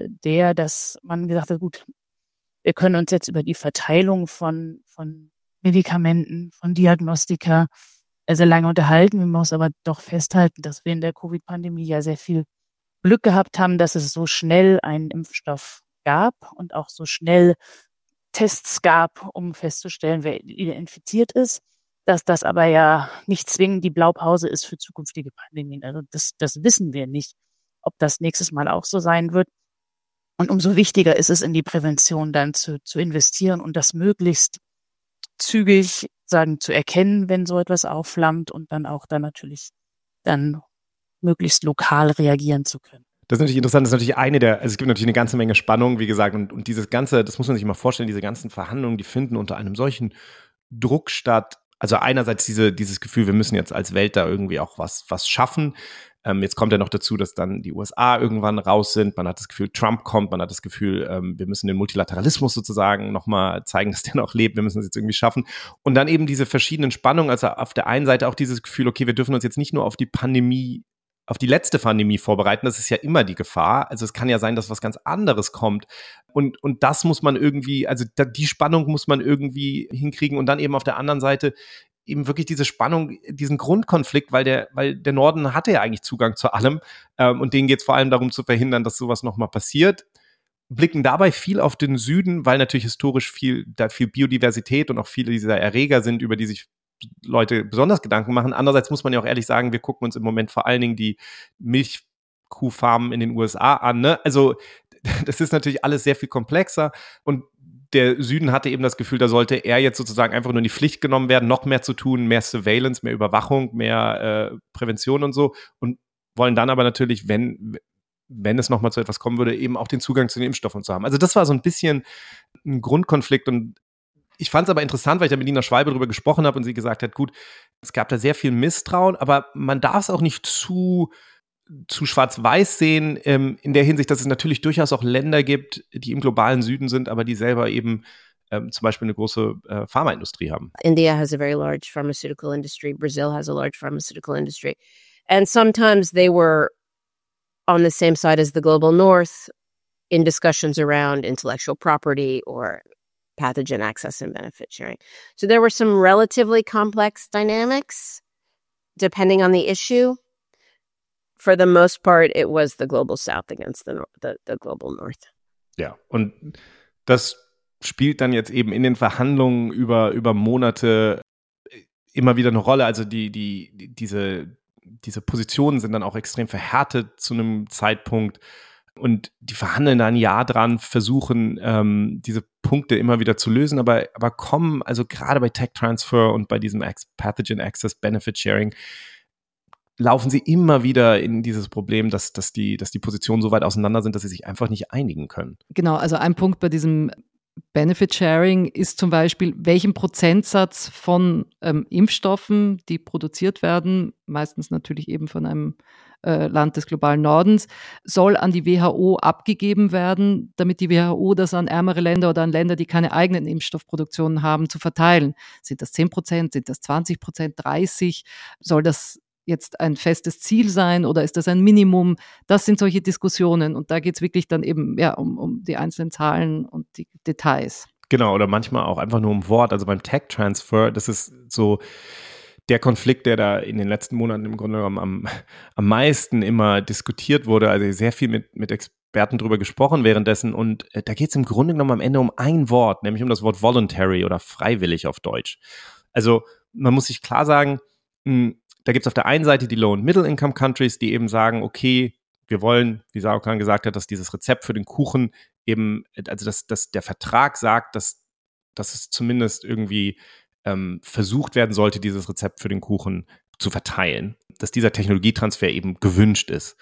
S6: dass man gesagt hat, gut, wir können uns jetzt über die Verteilung von Medikamenten, von Diagnostika sehr lange unterhalten. Wir müssen aber doch festhalten, dass wir in der Covid-Pandemie ja sehr viel Glück gehabt haben, dass es so schnell einen Impfstoff gab und auch so schnell Tests gab, um festzustellen, wer infiziert ist. Dass das aber ja nicht zwingend die Blaupause ist für zukünftige Pandemien. Also das wissen wir nicht, ob das nächstes Mal auch so sein wird. Und umso wichtiger ist es, in die Prävention dann zu investieren und das möglichst zügig zu erkennen, wenn so etwas aufflammt und dann auch natürlich möglichst lokal reagieren zu können.
S2: Das ist natürlich interessant, das ist natürlich also es gibt natürlich eine ganze Menge Spannung, wie gesagt, und dieses Ganze, das muss man sich mal vorstellen, diese ganzen Verhandlungen, die finden unter einem solchen Druck statt. Also einerseits dieses Gefühl, wir müssen jetzt als Welt da irgendwie auch was schaffen. Jetzt kommt ja noch dazu, dass dann die USA irgendwann raus sind. Man hat das Gefühl, Trump kommt. Man hat das Gefühl, wir müssen den Multilateralismus sozusagen nochmal zeigen, dass der noch lebt. Wir müssen es jetzt irgendwie schaffen. Und dann eben diese verschiedenen Spannungen. Also auf der einen Seite auch dieses Gefühl, okay, wir dürfen uns jetzt nicht nur auf die letzte Pandemie vorbereiten. Das ist ja immer die Gefahr. Also es kann ja sein, dass was ganz anderes kommt. Und das muss man irgendwie, also die Spannung muss man irgendwie hinkriegen. Und dann eben auf der anderen Seite eben wirklich diese Spannung, diesen Grundkonflikt, weil der Norden hatte ja eigentlich Zugang zu allem. Und denen geht es vor allem darum zu verhindern, dass sowas nochmal passiert. Blicken dabei viel auf den Süden, weil natürlich historisch viel Biodiversität und auch viele dieser Erreger sind, über die sich Leute besonders Gedanken machen. Andererseits muss man ja auch ehrlich sagen, wir gucken uns im Moment vor allen Dingen die Milchkuhfarmen in den USA an. Ne? Also das ist natürlich alles sehr viel komplexer und der Süden hatte eben das Gefühl, da sollte er jetzt sozusagen einfach nur in die Pflicht genommen werden, noch mehr zu tun, mehr Surveillance, mehr Überwachung, mehr Prävention und so und wollen dann aber natürlich, wenn es nochmal zu etwas kommen würde, eben auch den Zugang zu den Impfstoffen zu haben. Also das war so ein bisschen ein Grundkonflikt und ich fand es aber interessant, weil ich da mit Nina Schwalbe darüber gesprochen habe und sie gesagt hat, gut, es gab da sehr viel Misstrauen, aber man darf es auch nicht zu schwarz-weiß sehen, in der Hinsicht, dass es natürlich durchaus auch Länder gibt, die im globalen Süden sind, aber die selber eben zum Beispiel eine große Pharmaindustrie haben.
S3: India has a very large pharmaceutical industry. Brazil has a large pharmaceutical industry. And sometimes they were on the same side as the global north in discussions around intellectual property or pathogen access and benefit sharing. So there were some relatively complex dynamics depending on the issue. For the most part, it was the global south against the global north.
S2: Ja, und das spielt dann jetzt eben in den Verhandlungen über Monate immer wieder eine Rolle. Also diese Positionen sind dann auch extrem verhärtet zu einem Zeitpunkt. Und die verhandeln da ein Jahr dran, versuchen diese Punkte immer wieder zu lösen, aber kommen, also gerade bei Tech Transfer und bei diesem Pathogen Access Benefit Sharing, laufen sie immer wieder in dieses Problem, dass die Positionen so weit auseinander sind, dass sie sich einfach nicht einigen können.
S1: Genau, also ein Punkt bei diesem Benefit Sharing ist zum Beispiel, welchen Prozentsatz von Impfstoffen, die produziert werden, meistens natürlich eben von einem Land des globalen Nordens, soll an die WHO abgegeben werden, damit die WHO das an ärmere Länder oder an Länder, die keine eigenen Impfstoffproduktionen haben, zu verteilen. Sind das 10%, sind das 20%, 30%? Soll das jetzt ein festes Ziel sein oder ist das ein Minimum? Das sind solche Diskussionen und da geht es wirklich dann eben um die einzelnen Zahlen und die Details.
S2: Genau, oder manchmal auch einfach nur um Wort. Also beim Tech Transfer, das ist so der Konflikt, der da in den letzten Monaten im Grunde genommen am meisten immer diskutiert wurde. Also sehr viel mit Wir hatten drüber gesprochen währenddessen und da geht es im Grunde genommen am Ende um ein Wort, nämlich um das Wort voluntary oder freiwillig auf Deutsch. Also man muss sich klar sagen, da gibt es auf der einen Seite die Low- und Middle-Income-Countries, die eben sagen, okay, wir wollen, wie Sauerkran gesagt hat, dass dieses Rezept für den Kuchen eben, also dass der Vertrag sagt, dass es zumindest irgendwie versucht werden sollte, dieses Rezept für den Kuchen zu verteilen, dass dieser Technologietransfer eben gewünscht ist.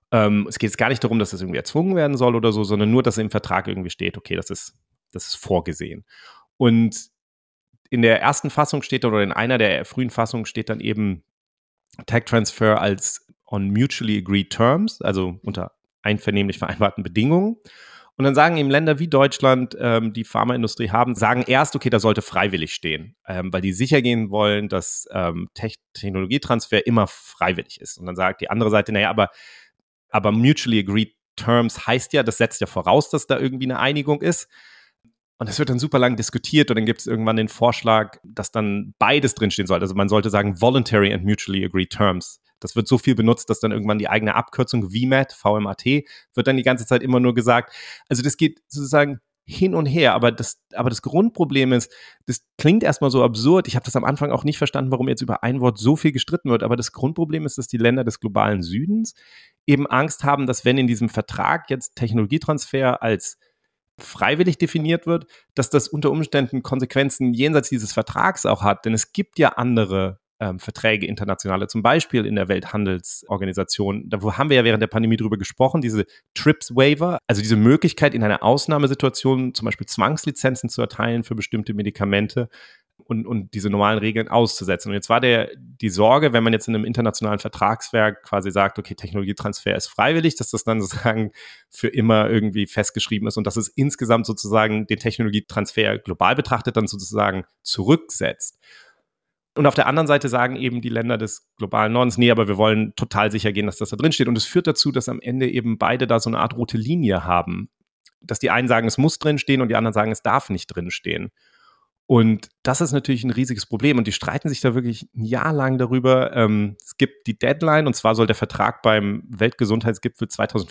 S2: Es geht jetzt gar nicht darum, dass das irgendwie erzwungen werden soll oder so, sondern nur, dass im Vertrag irgendwie steht, okay, das ist vorgesehen. Und in der ersten Fassung steht dann, oder in einer der frühen Fassungen steht dann eben Tech Transfer als on mutually agreed terms, also unter einvernehmlich vereinbarten Bedingungen. Und dann sagen eben Länder wie Deutschland, die Pharmaindustrie haben, sagen erst, okay, da sollte freiwillig stehen, weil die sicher gehen wollen, dass Technologietransfer immer freiwillig ist. Und dann sagt die andere Seite, naja, aber mutually agreed terms heißt ja, das setzt ja voraus, dass da irgendwie eine Einigung ist. Und das wird dann super lang diskutiert und dann gibt es irgendwann den Vorschlag, dass dann beides drinstehen soll. Also man sollte sagen voluntary and mutually agreed terms. Das wird so viel benutzt, dass dann irgendwann die eigene Abkürzung VMAT wird dann die ganze Zeit immer nur gesagt. Also das geht sozusagen hin und her, aber das Grundproblem ist, das klingt erstmal so absurd. Ich habe das am Anfang auch nicht verstanden, warum jetzt über ein Wort so viel gestritten wird, aber das Grundproblem ist, dass die Länder des globalen Südens eben Angst haben, dass wenn in diesem Vertrag jetzt Technologietransfer als freiwillig definiert wird, dass das unter Umständen Konsequenzen jenseits dieses Vertrags auch hat, denn es gibt ja andere Verträge internationale, zum Beispiel in der Welthandelsorganisation. Da haben wir ja während der Pandemie drüber gesprochen, diese TRIPS-Waiver, also diese Möglichkeit in einer Ausnahmesituation zum Beispiel Zwangslizenzen zu erteilen für bestimmte Medikamente und diese normalen Regeln auszusetzen. Und jetzt war die Sorge, wenn man jetzt in einem internationalen Vertragswerk quasi sagt, okay, Technologietransfer ist freiwillig, dass das dann sozusagen für immer irgendwie festgeschrieben ist und dass es insgesamt sozusagen den Technologietransfer global betrachtet dann sozusagen zurücksetzt. Und auf der anderen Seite sagen eben die Länder des globalen Nordens, nee, aber wir wollen total sicher gehen, dass das da drin steht. Und es führt dazu, dass am Ende eben beide da so eine Art rote Linie haben. Dass die einen sagen, es muss drinstehen und die anderen sagen, es darf nicht drinstehen. Und das ist natürlich ein riesiges Problem. Und die streiten sich da wirklich ein Jahr lang darüber. Es gibt die Deadline, und zwar soll der Vertrag beim Weltgesundheitsgipfel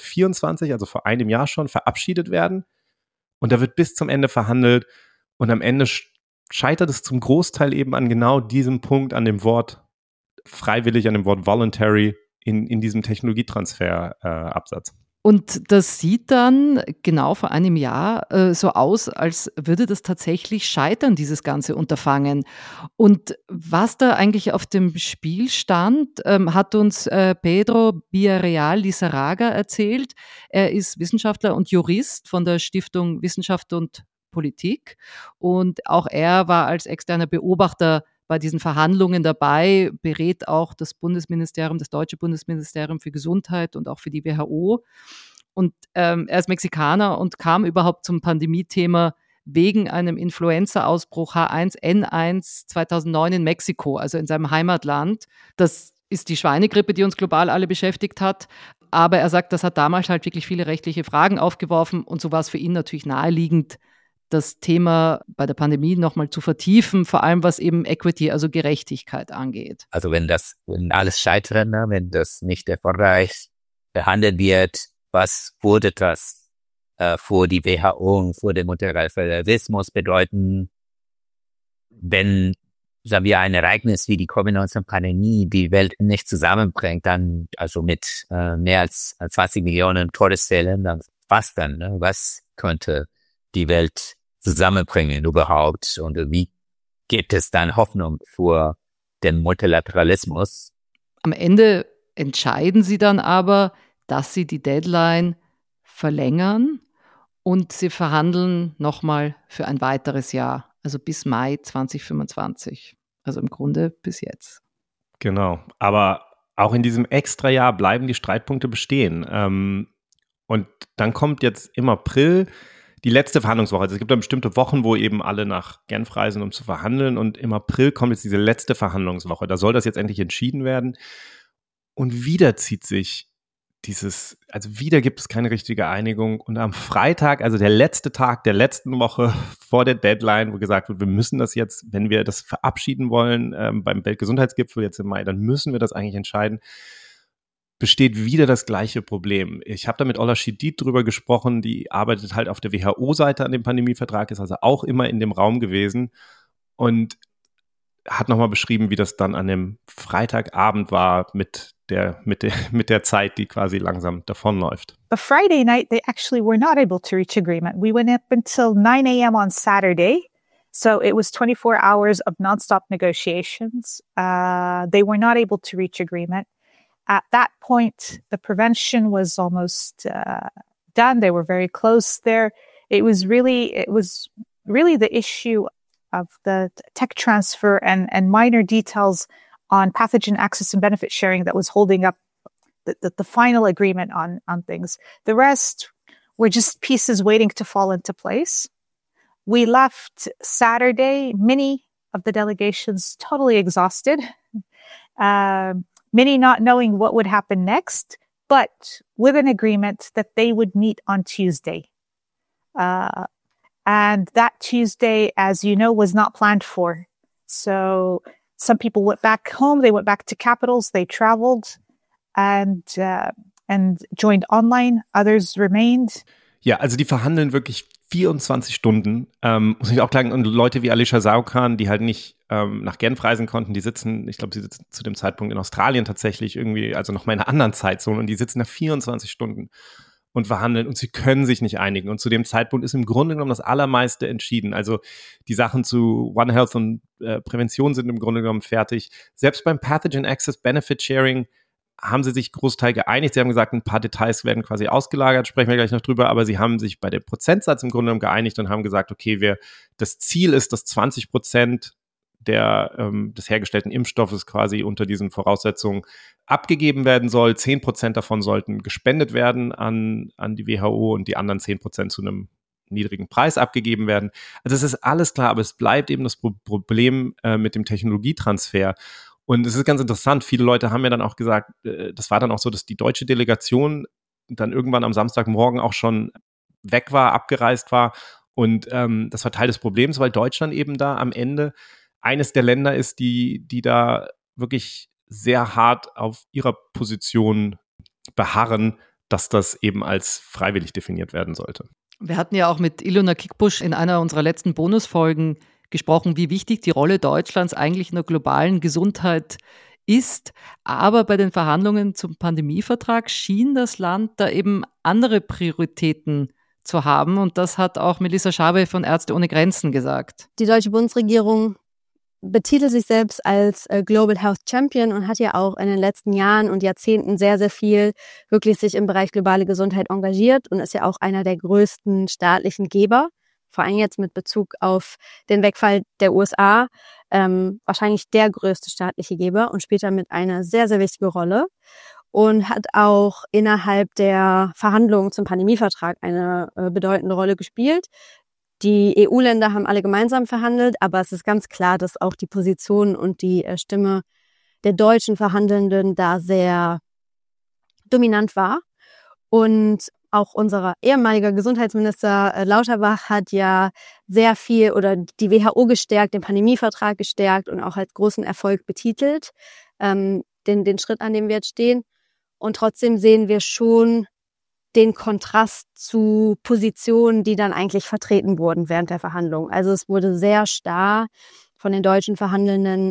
S2: 2024, also vor einem Jahr schon, verabschiedet werden. Und da wird bis zum Ende verhandelt. Und am Ende scheitert es zum Großteil eben an genau diesem Punkt, an dem Wort freiwillig, an dem Wort voluntary in diesem Technologietransfer-Absatz.
S1: Und das sieht dann genau vor einem Jahr so aus, als würde das tatsächlich scheitern, dieses ganze Unterfangen. Und was da eigentlich auf dem Spiel stand, hat uns Pedro Villarreal Lizarraga erzählt. Er ist Wissenschaftler und Jurist von der Stiftung Wissenschaft und Politik. Und auch er war als externer Beobachter bei diesen Verhandlungen dabei, berät auch das Deutsche Bundesministerium für Gesundheit und auch für die WHO. Und er ist Mexikaner und kam überhaupt zum Pandemie-Thema wegen einem Influenza-Ausbruch H1N1 2009 in Mexiko, also in seinem Heimatland. Das ist die Schweinegrippe, die uns global alle beschäftigt hat. Aber er sagt, das hat damals halt wirklich viele rechtliche Fragen aufgeworfen und so war es für ihn natürlich naheliegend, das Thema bei der Pandemie nochmal zu vertiefen, vor allem was eben Equity, also Gerechtigkeit angeht.
S8: Also wenn alles scheitert, ne, wenn das nicht erfolgreich behandelt wird, was würde das für die WHO und für den Multilateralismus bedeuten, wenn, sagen wir, ein Ereignis wie die Covid-19-Pandemie die Welt nicht zusammenbringt, dann also mit mehr als 20 Millionen Todesfällen, dann was dann? Ne? Was könnte die Welt zusammenbringen überhaupt und wie gibt es dann Hoffnung für den Multilateralismus?
S1: Am Ende entscheiden sie dann aber, dass sie die Deadline verlängern und sie verhandeln nochmal für ein weiteres Jahr, also bis Mai 2025. Also im Grunde bis jetzt.
S2: Genau, aber auch in diesem Extrajahr bleiben die Streitpunkte bestehen. Und dann kommt jetzt im April die letzte Verhandlungswoche. Also es gibt dann bestimmte Wochen, wo eben alle nach Genf reisen, um zu verhandeln. Und im April kommt jetzt diese letzte Verhandlungswoche. Da soll das jetzt endlich entschieden werden. Und wieder zieht sich wieder gibt es keine richtige Einigung. Und am Freitag, also der letzte Tag der letzten Woche vor der Deadline, wo gesagt wird, wir müssen das jetzt, wenn wir das verabschieden wollen beim Weltgesundheitsgipfel jetzt im Mai, dann müssen wir das eigentlich entscheiden. besteht wieder das gleiche Problem. Ich habe da mit Ola Shidid drüber gesprochen, die arbeitet halt auf der WHO-Seite an dem Pandemievertrag, ist also auch immer in dem Raum gewesen und hat nochmal beschrieben, wie das dann an dem Freitagabend war mit der Zeit, die quasi langsam davonläuft.
S9: But Friday night, they actually were not able to reach agreement. We went up until 9 a.m. on Saturday. So it was 24 hours of nonstop negotiations. They were not able to reach agreement. At that point, the prevention was almost done. They were very close there. It was really the issue of the tech transfer and minor details on pathogen access and benefit sharing that was holding up the final agreement on things. The rest were just pieces waiting to fall into place. We left Saturday, many of the delegations totally exhausted, many not knowing what would happen next, but with an agreement that they would meet on Tuesday. And that Tuesday, as you know, was not planned for. So some people went back home, they went back to capitals, they traveled and joined online. Others remained.
S2: Ja, also die verhandeln wirklich 24 Stunden. Muss ich auch sagen, und Leute wie Alisha Saukan, die halt nicht nach Genf reisen konnten, die sitzen, ich glaube, sie sitzen zu dem Zeitpunkt in Australien tatsächlich irgendwie, also noch mal in einer anderen Zeitzone und die sitzen nach 24 Stunden und verhandeln und sie können sich nicht einigen. Und zu dem Zeitpunkt ist im Grunde genommen das Allermeiste entschieden. Also die Sachen zu One Health und Prävention sind im Grunde genommen fertig. Selbst beim Pathogen Access Benefit Sharing haben sie sich Großteil geeinigt. Sie haben gesagt, ein paar Details werden quasi ausgelagert, sprechen wir gleich noch drüber, aber sie haben sich bei dem Prozentsatz im Grunde genommen geeinigt und haben gesagt, okay, das Ziel ist, dass 20% des hergestellten Impfstoffes quasi unter diesen Voraussetzungen abgegeben werden soll. 10% davon sollten gespendet werden an die WHO und die anderen 10% zu einem niedrigen Preis abgegeben werden. Also es ist alles klar, aber es bleibt eben das Problem mit dem Technologietransfer. Und es ist ganz interessant, viele Leute haben ja dann auch gesagt, das war dann auch so, dass die deutsche Delegation dann irgendwann am Samstagmorgen auch schon weg war, abgereist war. Und das war Teil des Problems, weil Deutschland eben da am Ende eines der Länder ist, die da wirklich sehr hart auf ihrer Position beharren, dass das eben als freiwillig definiert werden sollte.
S1: Wir hatten ja auch mit Ilona Kickbusch in einer unserer letzten Bonusfolgen gesprochen, wie wichtig die Rolle Deutschlands eigentlich in der globalen Gesundheit ist. Aber bei den Verhandlungen zum Pandemievertrag schien das Land da eben andere Prioritäten zu haben. Und das hat auch Melissa Schabe von Ärzte ohne Grenzen gesagt.
S4: Die deutsche Bundesregierung betitelt sich selbst als Global Health Champion und hat ja auch in den letzten Jahren und Jahrzehnten sehr, sehr viel wirklich sich im Bereich globale Gesundheit engagiert und ist ja auch einer der größten staatlichen Geber, vor allem jetzt mit Bezug auf den Wegfall der USA, wahrscheinlich der größte staatliche Geber und spielt damit eine sehr, sehr wichtige Rolle und hat auch innerhalb der Verhandlungen zum Pandemievertrag eine bedeutende Rolle gespielt. Die EU-Länder haben alle gemeinsam verhandelt, aber es ist ganz klar, dass auch die Position und die Stimme der deutschen Verhandelnden da sehr dominant war. Und auch unser ehemaliger Gesundheitsminister Lauterbach hat ja sehr viel oder die WHO gestärkt, den Pandemievertrag gestärkt und auch als großen Erfolg betitelt, den Schritt, an dem wir jetzt stehen. Und trotzdem sehen wir schon den Kontrast zu Positionen, die dann eigentlich vertreten wurden während der Verhandlungen. Also es wurde sehr starr von den deutschen Verhandelnden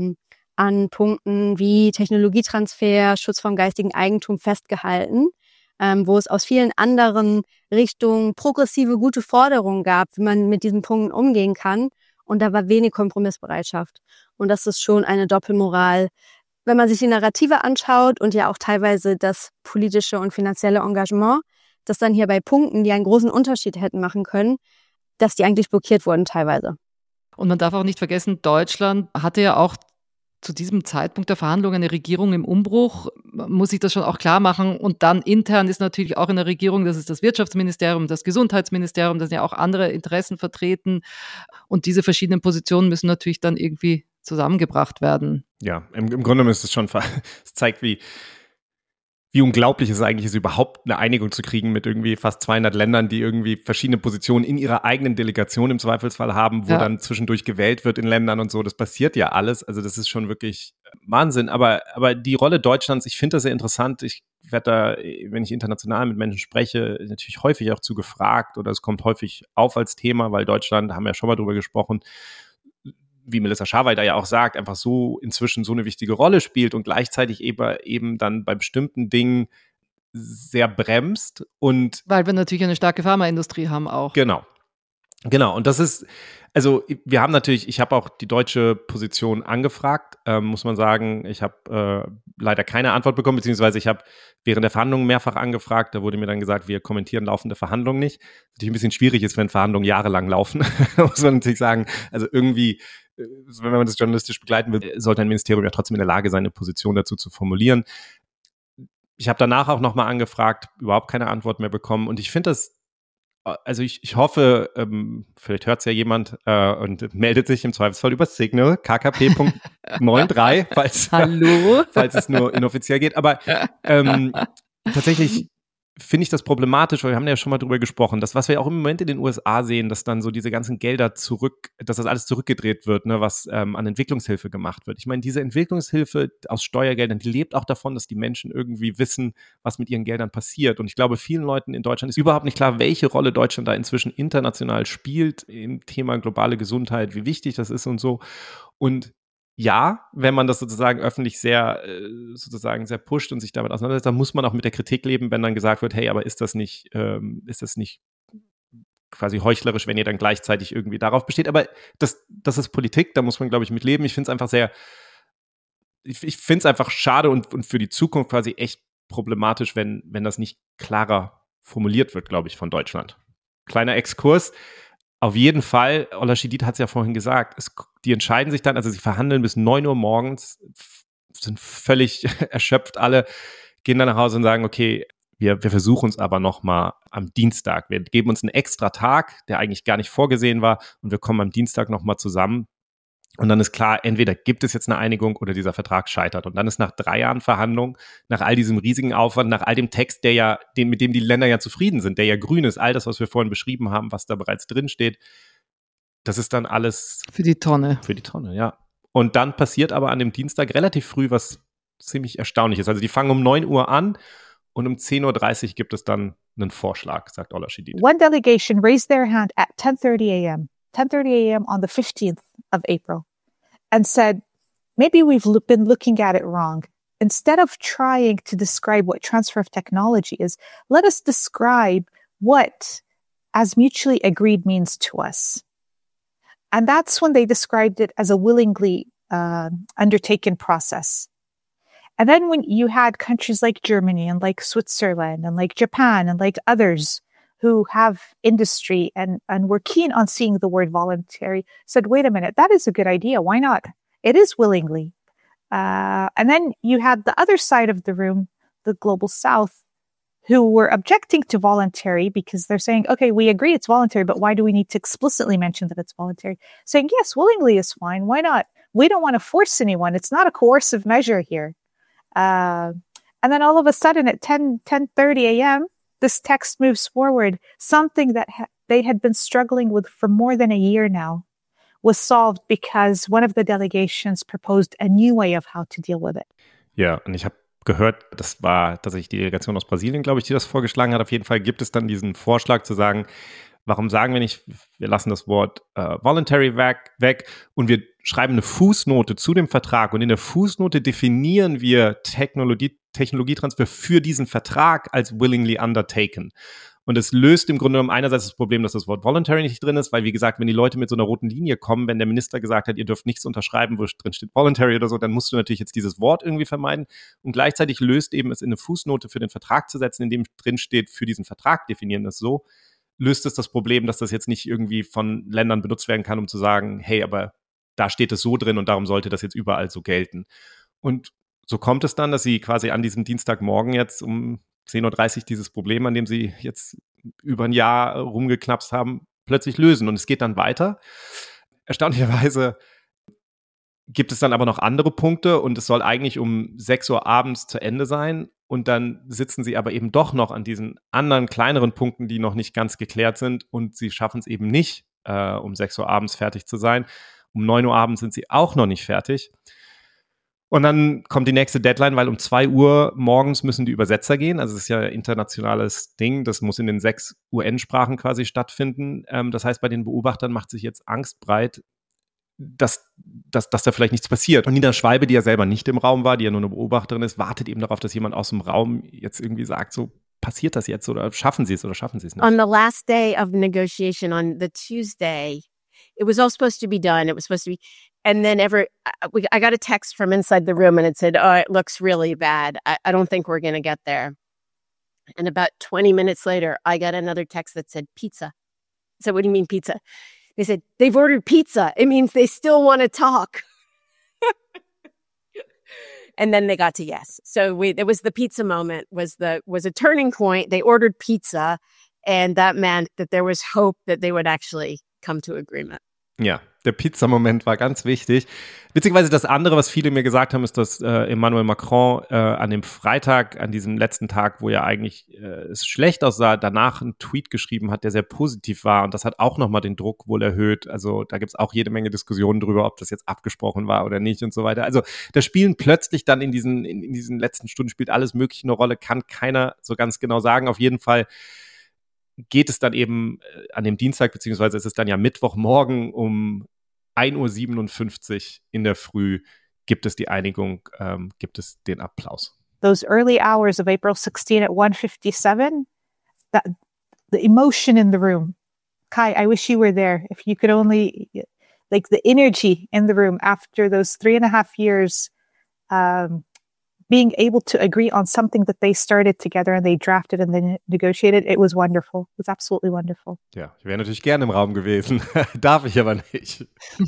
S4: an Punkten wie Technologietransfer, Schutz vom geistigen Eigentum festgehalten, wo es aus vielen anderen Richtungen progressive, gute Forderungen gab, wie man mit diesen Punkten umgehen kann. Und da war wenig Kompromissbereitschaft. Und das ist schon eine Doppelmoral. Wenn man sich die Narrative anschaut und ja auch teilweise das politische und finanzielle Engagement, dass dann hier bei Punkten, die einen großen Unterschied hätten machen können, dass die eigentlich blockiert wurden teilweise.
S1: Und man darf auch nicht vergessen, Deutschland hatte ja auch zu diesem Zeitpunkt der Verhandlungen eine Regierung im Umbruch, man muss sich das schon auch klar machen. Und dann intern ist natürlich auch in der Regierung, das ist das Wirtschaftsministerium, das Gesundheitsministerium, da sind ja auch andere Interessen vertreten. Und diese verschiedenen Positionen müssen natürlich dann irgendwie zusammengebracht werden.
S2: Ja, im Grunde genommen ist es schon, es zeigt, wie unglaublich es eigentlich ist, überhaupt eine Einigung zu kriegen mit irgendwie fast 200 Ländern, die irgendwie verschiedene Positionen in ihrer eigenen Delegation im Zweifelsfall haben, wo dann zwischendurch gewählt wird in Ländern und so. Das passiert ja alles. Also das ist schon wirklich Wahnsinn. Aber die Rolle Deutschlands, ich finde das sehr interessant. Ich werde da, wenn ich international mit Menschen spreche, natürlich häufig auch zu gefragt oder es kommt häufig auf als Thema, weil Deutschland, da haben wir ja schon mal drüber gesprochen, wie Melissa Scharwey da ja auch sagt, einfach so inzwischen so eine wichtige Rolle spielt und gleichzeitig eben dann bei bestimmten Dingen sehr bremst und
S1: Weil wir natürlich eine starke Pharmaindustrie haben auch.
S2: Genau. Und das ist, also wir haben natürlich, ich habe auch die deutsche Position angefragt, muss man sagen. Ich habe leider keine Antwort bekommen, beziehungsweise ich habe während der Verhandlungen mehrfach angefragt. Da wurde mir dann gesagt, wir kommentieren laufende Verhandlungen nicht. Was natürlich ein bisschen schwierig ist, wenn Verhandlungen jahrelang laufen, muss man natürlich sagen. Also irgendwie, wenn man das journalistisch begleiten will, sollte ein Ministerium ja trotzdem in der Lage sein, eine Position dazu zu formulieren. Ich habe danach auch nochmal angefragt, überhaupt keine Antwort mehr bekommen. Und ich finde das, also ich hoffe, vielleicht hört es ja jemand und meldet sich im Zweifelsfall über Signal, kkp.93, falls es nur inoffiziell geht. Aber tatsächlich finde ich das problematisch, weil wir haben ja schon mal drüber gesprochen, dass was wir auch im Moment in den USA sehen, dass dann so diese ganzen Gelder dass das alles zurückgedreht wird, ne, was an Entwicklungshilfe gemacht wird. Ich meine, diese Entwicklungshilfe aus Steuergeldern, die lebt auch davon, dass die Menschen irgendwie wissen, was mit ihren Geldern passiert. Und ich glaube, vielen Leuten in Deutschland ist überhaupt nicht klar, welche Rolle Deutschland da inzwischen international spielt im Thema globale Gesundheit, wie wichtig das ist und so. Und ja, wenn man das sozusagen öffentlich sehr pusht und sich damit auseinandersetzt, dann muss man auch mit der Kritik leben, wenn dann gesagt wird, hey, aber ist das nicht quasi heuchlerisch, wenn ihr dann gleichzeitig irgendwie darauf besteht. Aber das ist Politik, da muss man, glaube ich, mit leben. Ich finde es einfach schade und für die Zukunft quasi echt problematisch, wenn das nicht klarer formuliert wird, glaube ich, von Deutschland. Kleiner Exkurs. Auf jeden Fall, Ola Schidid hat es ja vorhin gesagt, die entscheiden sich dann, also sie verhandeln bis 9 Uhr morgens, sind völlig erschöpft alle, gehen dann nach Hause und sagen, okay, wir versuchen es aber nochmal am Dienstag. Wir geben uns einen extra Tag, der eigentlich gar nicht vorgesehen war und wir kommen am Dienstag nochmal zusammen. Und dann ist klar, entweder gibt es jetzt eine Einigung oder dieser Vertrag scheitert. Und dann ist nach 3 Jahren Verhandlung, nach all diesem riesigen Aufwand, nach all dem Text, mit dem die Länder ja zufrieden sind, der ja grün ist, all das, was wir vorhin beschrieben haben, was da bereits drin steht, das ist dann alles
S1: für die Tonne.
S2: Für die Tonne, ja. Und dann passiert aber an dem Dienstag relativ früh was ziemlich Erstaunliches. Also die fangen um 9 Uhr an und um 10.30 Uhr gibt es dann einen Vorschlag, sagt Ola Schidid.
S9: One delegation raised their hand at 10:30 a.m. 10:30 a.m. on the 15th of April and said, maybe we've been looking at it wrong. Instead of trying to describe what transfer of technology is, let us describe what as mutually agreed means to us. And that's when they described it as a willingly undertaken process. And then when you had countries like Germany and like Switzerland and like Japan and like others who have industry and were keen on seeing the word voluntary, said, wait a minute, that is a good idea. Why not? It is willingly. And then you had the other side of the room, the global south, who were objecting to voluntary because they're saying, okay, we agree it's voluntary, but why do we need to explicitly mention that it's voluntary? Saying, yes, willingly is fine. Why not? We don't want to force anyone. It's not a coercive measure here. And then all of a sudden at 10:30 a.m., this text moves forward. Something that they had been struggling with for more than a year now was solved because one of the delegations proposed a new way of how to deal with it.
S2: Ja, und ich habe gehört, das war tatsächlich die Delegation aus Brasilien, glaube ich, die das vorgeschlagen hat. Auf jeden Fall gibt es dann diesen Vorschlag zu sagen, warum sagen wir nicht, wir lassen das Wort voluntary weg und wir schreiben eine Fußnote zu dem Vertrag und in der Fußnote definieren wir Technologietransfer für diesen Vertrag als willingly undertaken. Und es löst im Grunde genommen einerseits das Problem, dass das Wort voluntary nicht drin ist, weil, wie gesagt, wenn die Leute mit so einer roten Linie kommen, wenn der Minister gesagt hat, ihr dürft nichts unterschreiben, wo drin steht voluntary oder so, dann musst du natürlich jetzt dieses Wort irgendwie vermeiden. Und gleichzeitig löst eben es in eine Fußnote für den Vertrag zu setzen, in dem drin steht, für diesen Vertrag definieren das so, löst es das Problem, dass das jetzt nicht irgendwie von Ländern benutzt werden kann, um zu sagen, hey, aber da steht es so drin und darum sollte das jetzt überall so gelten. Und so kommt es dann, dass sie quasi an diesem Dienstagmorgen jetzt um 10.30 Uhr dieses Problem, an dem sie jetzt über ein Jahr rumgeknapst haben, plötzlich lösen. Und es geht dann weiter. Erstaunlicherweise gibt es dann aber noch andere Punkte und es soll eigentlich um 6 Uhr abends zu Ende sein. Und dann sitzen sie aber eben doch noch an diesen anderen kleineren Punkten, die noch nicht ganz geklärt sind. Und sie schaffen es eben nicht, um 6 Uhr abends fertig zu sein. Um 9 Uhr abends sind sie auch noch nicht fertig. Und dann kommt die nächste Deadline, weil um 2 Uhr morgens müssen die Übersetzer gehen. Also es ist ja ein internationales Ding. Das muss in den 6 UN-Sprachen quasi stattfinden. Das heißt, bei den Beobachtern macht sich jetzt Angst breit, dass da vielleicht nichts passiert. Und Nina Schwalbe, die ja selber nicht im Raum war, die ja nur eine Beobachterin ist, wartet eben darauf, dass jemand aus dem Raum jetzt irgendwie sagt, so, passiert das jetzt oder schaffen sie es nicht?
S3: On the last day of negotiation, on the Tuesday, it was all supposed to be done. It was supposed to be, and then I got a text from inside the room and it said, "Oh, it looks really bad. I don't think we're going to get there." And about 20 minutes later, I got another text that said pizza. I said, "What do you mean pizza?" They said, "They've ordered pizza. It means they still want to talk." And then they got to yes. So it was the pizza moment was a turning point. They ordered pizza, and that meant that there was hope that they would actually come to agreement.
S2: Ja, der Pizza-Moment war ganz wichtig. Witzigerweise das andere, was viele mir gesagt haben, ist, dass Emmanuel Macron an dem Freitag, an diesem letzten Tag, wo ja eigentlich es schlecht aussah, danach einen Tweet geschrieben hat, der sehr positiv war. Und das hat auch nochmal den Druck wohl erhöht. Also da gibt es auch jede Menge Diskussionen drüber, ob das jetzt abgesprochen war oder nicht und so weiter. Also da spielen plötzlich dann in diesen letzten Stunden spielt alles Mögliche eine Rolle, kann keiner so ganz genau sagen. Auf jeden Fall geht es dann eben an dem Dienstag, beziehungsweise es ist dann ja Mittwochmorgen um 1:57 Uhr in der Früh, gibt es die Einigung, gibt es den Applaus.
S9: Those early hours of April 16 at 1:57, the emotion in the room. Kai, I wish you were there. If you could only, like the energy in the room after those 3.5 years, being able to agree on something that they started together and they drafted and then negotiated, it was wonderful. It was absolutely wonderful.
S2: Ja, ich wäre natürlich gerne im Raum gewesen, darf ich aber nicht.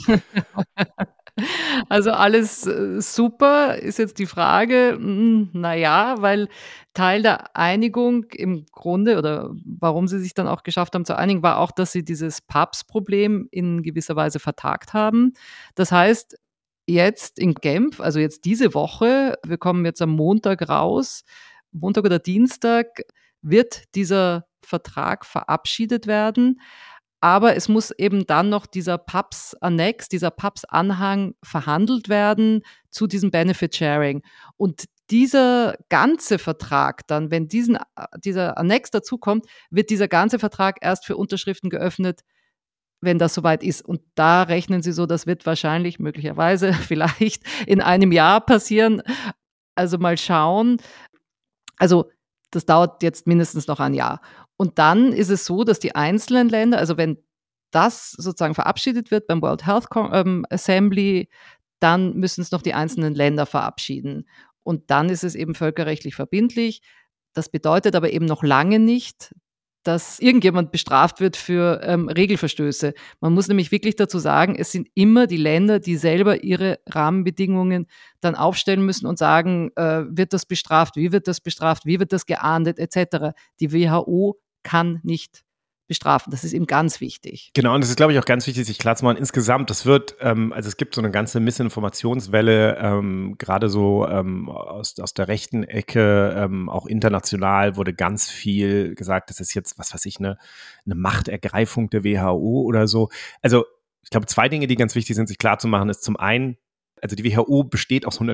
S1: Also alles super, ist jetzt die Frage, naja, weil Teil der Einigung im Grunde oder warum sie sich dann auch geschafft haben zu einigen, war auch, dass sie dieses Papstproblem in gewisser Weise vertagt haben. Das heißt, jetzt in Genf, also jetzt diese Woche, wir kommen jetzt am Montag raus, Montag oder Dienstag, wird dieser Vertrag verabschiedet werden. Aber es muss eben dann noch dieser PAPS-Annex, dieser PAPS-Anhang verhandelt werden zu diesem Benefit-Sharing. Und dieser ganze Vertrag dann, wenn dieser Annex dazukommt, wird dieser ganze Vertrag erst für Unterschriften geöffnet, wenn das soweit ist. Und da rechnen sie so, das wird wahrscheinlich, möglicherweise, vielleicht in einem Jahr passieren. Also mal schauen. Also das dauert jetzt mindestens noch ein Jahr. Und dann ist es so, dass die einzelnen Länder, also wenn das sozusagen verabschiedet wird beim World Health Assembly, dann müssen es noch die einzelnen Länder verabschieden. Und dann ist es eben völkerrechtlich verbindlich. Das bedeutet aber eben noch lange nicht, dass irgendjemand bestraft wird für Regelverstöße. Man muss nämlich wirklich dazu sagen, es sind immer die Länder, die selber ihre Rahmenbedingungen dann aufstellen müssen und sagen, wird das bestraft, wie wird das geahndet, etc. Die WHO kann nicht bestrafen. Das ist eben ganz wichtig.
S2: Genau, und es ist, glaube ich, auch ganz wichtig, sich klarzumachen, insgesamt, das wird, also es gibt so eine ganze Missinformationswelle, gerade so aus der rechten Ecke, auch international wurde ganz viel gesagt, das ist jetzt, was weiß ich, eine Machtergreifung der WHO oder so. Also ich glaube, 2 Dinge, die ganz wichtig sind, sich klarzumachen, ist zum einen, also die WHO besteht aus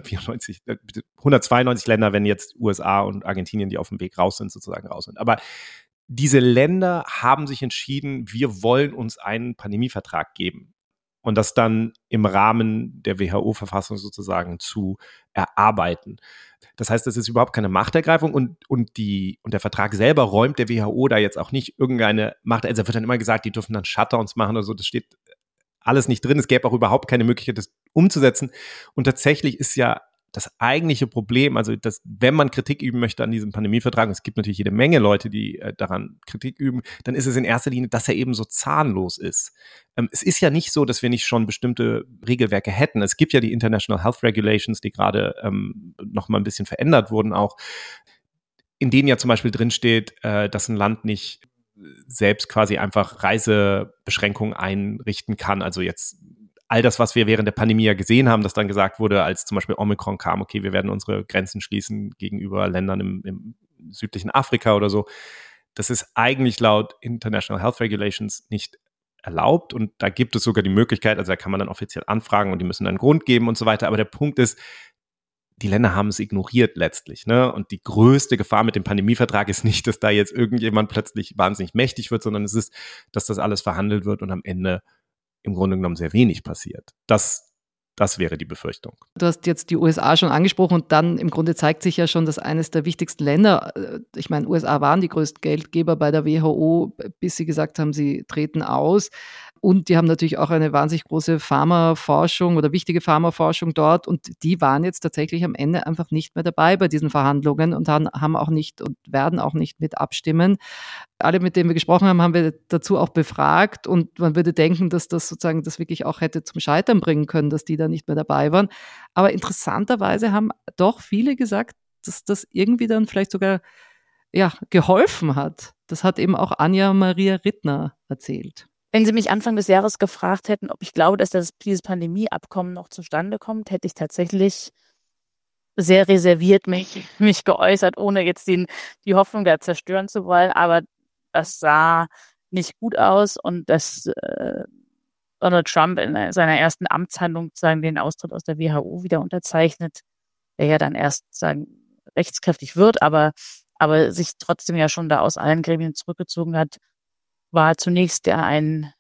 S2: 192 Länder, wenn jetzt USA und Argentinien, die auf dem Weg raus sind, sozusagen raus sind. Aber diese Länder haben sich entschieden, wir wollen uns einen Pandemievertrag geben und das dann im Rahmen der WHO-Verfassung sozusagen zu erarbeiten. Das heißt, es ist überhaupt keine Machtergreifung und der Vertrag selber räumt der WHO da jetzt auch nicht irgendeine Macht. Also wird dann immer gesagt, die dürfen dann Shutdowns machen oder so. Das steht alles nicht drin. Es gäbe auch überhaupt keine Möglichkeit, das umzusetzen. Und tatsächlich ist ja das eigentliche Problem, also wenn man Kritik üben möchte an diesem Pandemievertrag, und es gibt natürlich jede Menge Leute, die daran Kritik üben, dann ist es in erster Linie, dass er eben so zahnlos ist. Es ist ja nicht so, dass wir nicht schon bestimmte Regelwerke hätten. Es gibt ja die International Health Regulations, die gerade noch mal ein bisschen verändert wurden auch, in denen ja zum Beispiel drinsteht, dass ein Land nicht selbst quasi einfach Reisebeschränkungen einrichten kann, also jetzt all das, was wir während der Pandemie ja gesehen haben, dass dann gesagt wurde, als zum Beispiel Omikron kam, okay, wir werden unsere Grenzen schließen gegenüber Ländern im südlichen Afrika oder so. Das ist eigentlich laut International Health Regulations nicht erlaubt und da gibt es sogar die Möglichkeit, also da kann man dann offiziell anfragen und die müssen dann einen Grund geben und so weiter. Aber der Punkt ist, die Länder haben es ignoriert letztlich, ne? Und die größte Gefahr mit dem Pandemievertrag ist nicht, dass da jetzt irgendjemand plötzlich wahnsinnig mächtig wird, sondern es ist, dass das alles verhandelt wird und am Ende im Grunde genommen sehr wenig passiert. Das wäre die Befürchtung.
S1: Du hast jetzt die USA schon angesprochen und dann im Grunde zeigt sich ja schon, dass eines der wichtigsten Länder, ich meine, USA waren die größten Geldgeber bei der WHO, bis sie gesagt haben, sie treten aus. Und die haben natürlich auch eine wahnsinnig große Pharmaforschung oder wichtige Pharmaforschung dort. Und die waren jetzt tatsächlich am Ende einfach nicht mehr dabei bei diesen Verhandlungen und haben auch nicht und werden auch nicht mit abstimmen. Alle, mit denen wir gesprochen haben, haben wir dazu auch befragt. Und man würde denken, dass das sozusagen das wirklich auch hätte zum Scheitern bringen können, dass die da nicht mehr dabei waren. Aber interessanterweise haben doch viele gesagt, dass das irgendwie dann vielleicht sogar geholfen hat. Das hat eben auch Anja Maria Rittner erzählt.
S10: Wenn Sie mich Anfang des Jahres gefragt hätten, ob ich glaube, dass dieses Pandemieabkommen noch zustande kommt, hätte ich tatsächlich sehr reserviert mich geäußert, ohne jetzt die Hoffnung da zerstören zu wollen. Aber das sah nicht gut aus und dass Donald Trump in seiner ersten Amtshandlung sozusagen den Austritt aus der WHO wieder unterzeichnet, der ja dann erst rechtskräftig wird, aber sich trotzdem ja schon da aus allen Gremien zurückgezogen hat, war zunächst ein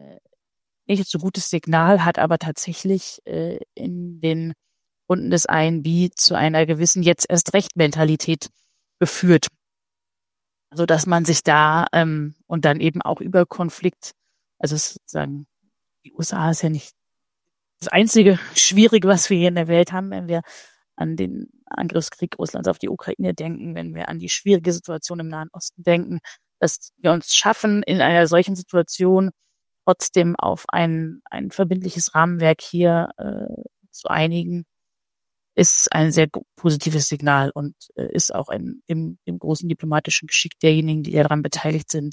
S10: nicht so gutes Signal, hat aber tatsächlich in den Runden des INB zu einer gewissen jetzt erst Recht-Mentalität geführt, so dass man sich da und dann eben auch über Konflikt, also sozusagen die USA ist ja nicht das einzige Schwierige, was wir hier in der Welt haben, wenn wir an den Angriffskrieg Russlands auf die Ukraine denken, wenn wir an die schwierige Situation im Nahen Osten denken, dass wir uns schaffen, in einer solchen Situation trotzdem auf ein verbindliches Rahmenwerk hier zu einigen, ist ein sehr positives Signal und ist auch im großen diplomatischen Geschick derjenigen, die daran beteiligt sind,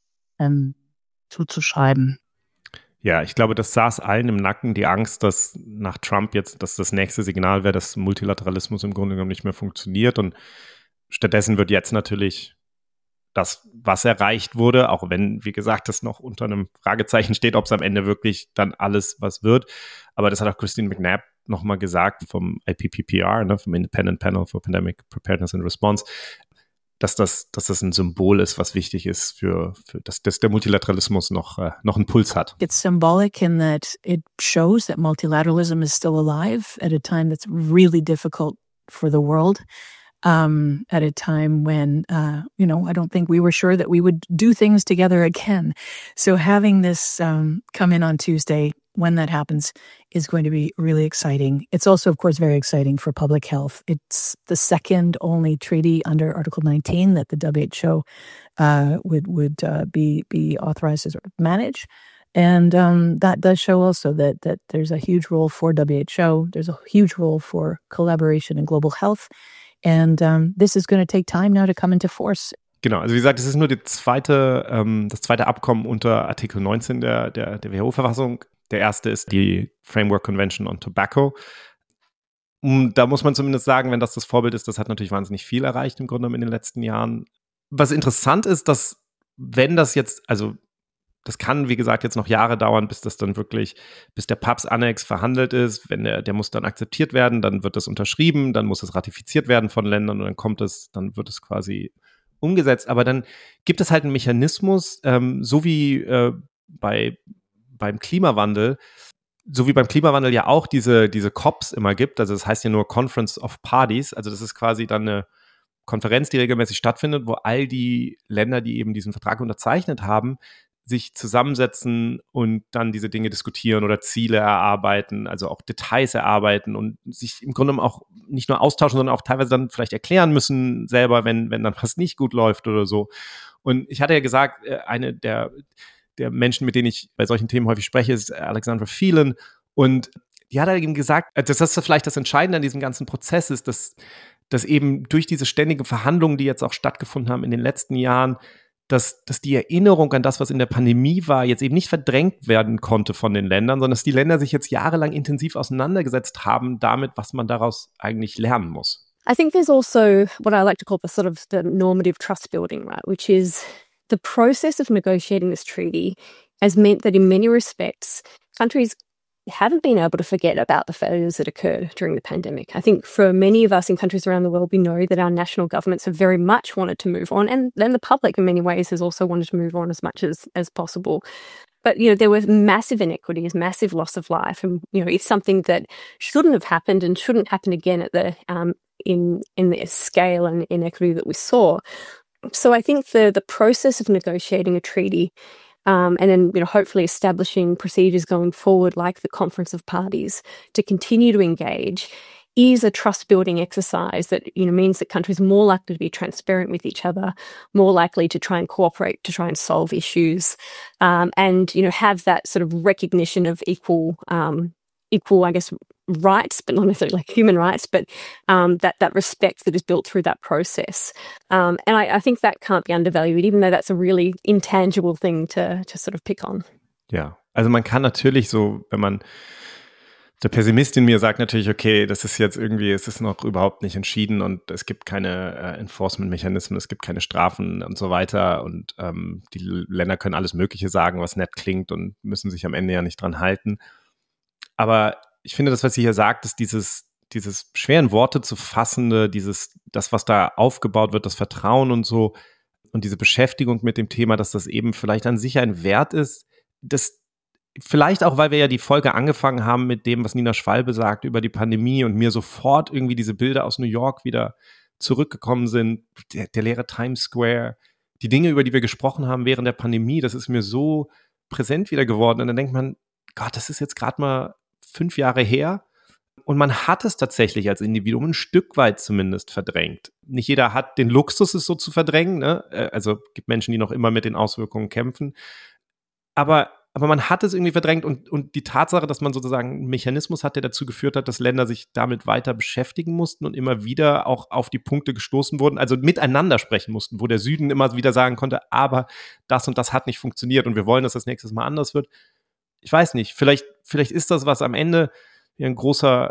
S10: zuzuschreiben.
S2: Ja, ich glaube, das saß allen im Nacken, die Angst, dass nach Trump jetzt, dass das nächste Signal wäre, dass Multilateralismus im Grunde genommen nicht mehr funktioniert. Und stattdessen wird jetzt natürlich das, was erreicht wurde, auch wenn, wie gesagt, das noch unter einem Fragezeichen steht, ob es am Ende wirklich dann alles was wird. Aber das hat auch Christine McNabb nochmal gesagt vom IPPPR, ne, vom Independent Panel for Pandemic Preparedness and Response, dass das ein Symbol ist, was wichtig ist für dass der Multilateralismus noch einen Puls hat.
S6: It's symbolic in that it shows that multilateralism is still alive at a time that's really difficult for the world. At a time when, I don't think we were sure that we would do things together again. So having this come in on Tuesday, when that happens, is going to be really exciting. It's also, of course, very exciting for public health. It's the second only treaty under Article 19 that the WHO would be authorized to sort of manage. And that does show also that there's a huge role for WHO. There's a huge role for collaboration in global health. And this is going to take time now to come into force.
S2: Genau, also wie gesagt, es ist nur das zweite Abkommen unter Artikel 19 der WHO-Verfassung. Der erste ist die Framework Convention on Tobacco. Da muss man zumindest sagen, wenn das Vorbild ist, das hat natürlich wahnsinnig viel erreicht im Grunde genommen in den letzten Jahren. Was interessant ist, dass wenn das jetzt, also das kann, wie gesagt, jetzt noch Jahre dauern, bis der PAPS-Annex verhandelt ist. Wenn der muss dann akzeptiert werden, dann wird das unterschrieben, dann muss es ratifiziert werden von Ländern und dann wird es quasi umgesetzt. Aber dann gibt es halt einen Mechanismus, so wie beim Klimawandel, ja auch diese COPs immer gibt. Also das heißt ja nur Conference of Parties. Also das ist quasi dann eine Konferenz, die regelmäßig stattfindet, wo all die Länder, die eben diesen Vertrag unterzeichnet haben, sich zusammensetzen und dann diese Dinge diskutieren oder Ziele erarbeiten, also auch Details erarbeiten und sich im Grunde auch nicht nur austauschen, sondern auch teilweise dann vielleicht erklären müssen selber, wenn dann was nicht gut läuft oder so. Und ich hatte ja gesagt, eine der Menschen, mit denen ich bei solchen Themen häufig spreche, ist Alexandra Phelan. Und die hat eben gesagt, dass das vielleicht das Entscheidende an diesem ganzen Prozess ist, dass eben durch diese ständigen Verhandlungen, die jetzt auch stattgefunden haben in den letzten Jahren, dass die Erinnerung an das, was in der Pandemie war, jetzt eben nicht verdrängt werden konnte von den Ländern, sondern dass die Länder sich jetzt jahrelang intensiv auseinandergesetzt haben damit, was man daraus eigentlich lernen muss.
S3: I think there's also what I like to call the normative trust building, right? Which is the process of negotiating this treaty has meant that in many respects, countries
S11: haven't been able to forget about the failures that occurred during the pandemic. I think for many of us in countries around the world, we know that our national governments have very much wanted to move on, and then the public in many ways has also wanted to move on as much as possible. But, there were massive inequities, massive loss of life, and, it's something that shouldn't have happened and shouldn't happen again at the in the scale and inequity that we saw. So I think the process of negotiating a treaty and then, hopefully establishing procedures going forward, like the Conference of Parties, to continue to engage is a trust-building exercise that, means that countries are more likely to be transparent with each other, more likely to try and cooperate to try and solve issues, and, have that sort of recognition of equal, I guess, rights, but not necessarily like human rights, but that respect that is built through that process. And I think that can't be undervalued, even though that's a really intangible thing to sort of pick on.
S2: Ja, also man kann natürlich so, wenn man der Pessimist in mir sagt natürlich, okay, das ist jetzt irgendwie, es ist noch überhaupt nicht entschieden und es gibt keine Enforcement-Mechanismen, es gibt keine Strafen und so weiter und die Länder können alles Mögliche sagen, was nett klingt und müssen sich am Ende ja nicht dran halten. Aber ich finde, das, was sie hier sagt, ist dieses schweren Worte zu fassende, das, was da aufgebaut wird, das Vertrauen und so und diese Beschäftigung mit dem Thema, dass das eben vielleicht an sich ein Wert ist, das vielleicht auch, weil wir ja die Folge angefangen haben mit dem, was Nina Schwalbe sagt über die Pandemie und mir sofort irgendwie diese Bilder aus New York wieder zurückgekommen sind, der leere Times Square, die Dinge, über die wir gesprochen haben während der Pandemie, das ist mir so präsent wieder geworden und dann denkt man, Gott, das ist jetzt gerade mal 5 Jahre her und man hat es tatsächlich als Individuum ein Stück weit zumindest verdrängt. Nicht jeder hat den Luxus, es so zu verdrängen, ne? Also es gibt Menschen, die noch immer mit den Auswirkungen kämpfen, aber man hat es irgendwie verdrängt und die Tatsache, dass man sozusagen einen Mechanismus hat, der dazu geführt hat, dass Länder sich damit weiter beschäftigen mussten und immer wieder auch auf die Punkte gestoßen wurden, also miteinander sprechen mussten, wo der Süden immer wieder sagen konnte, aber das und das hat nicht funktioniert und wir wollen, dass das nächstes Mal anders wird. Ich weiß nicht, vielleicht ist das was am Ende, ein großer,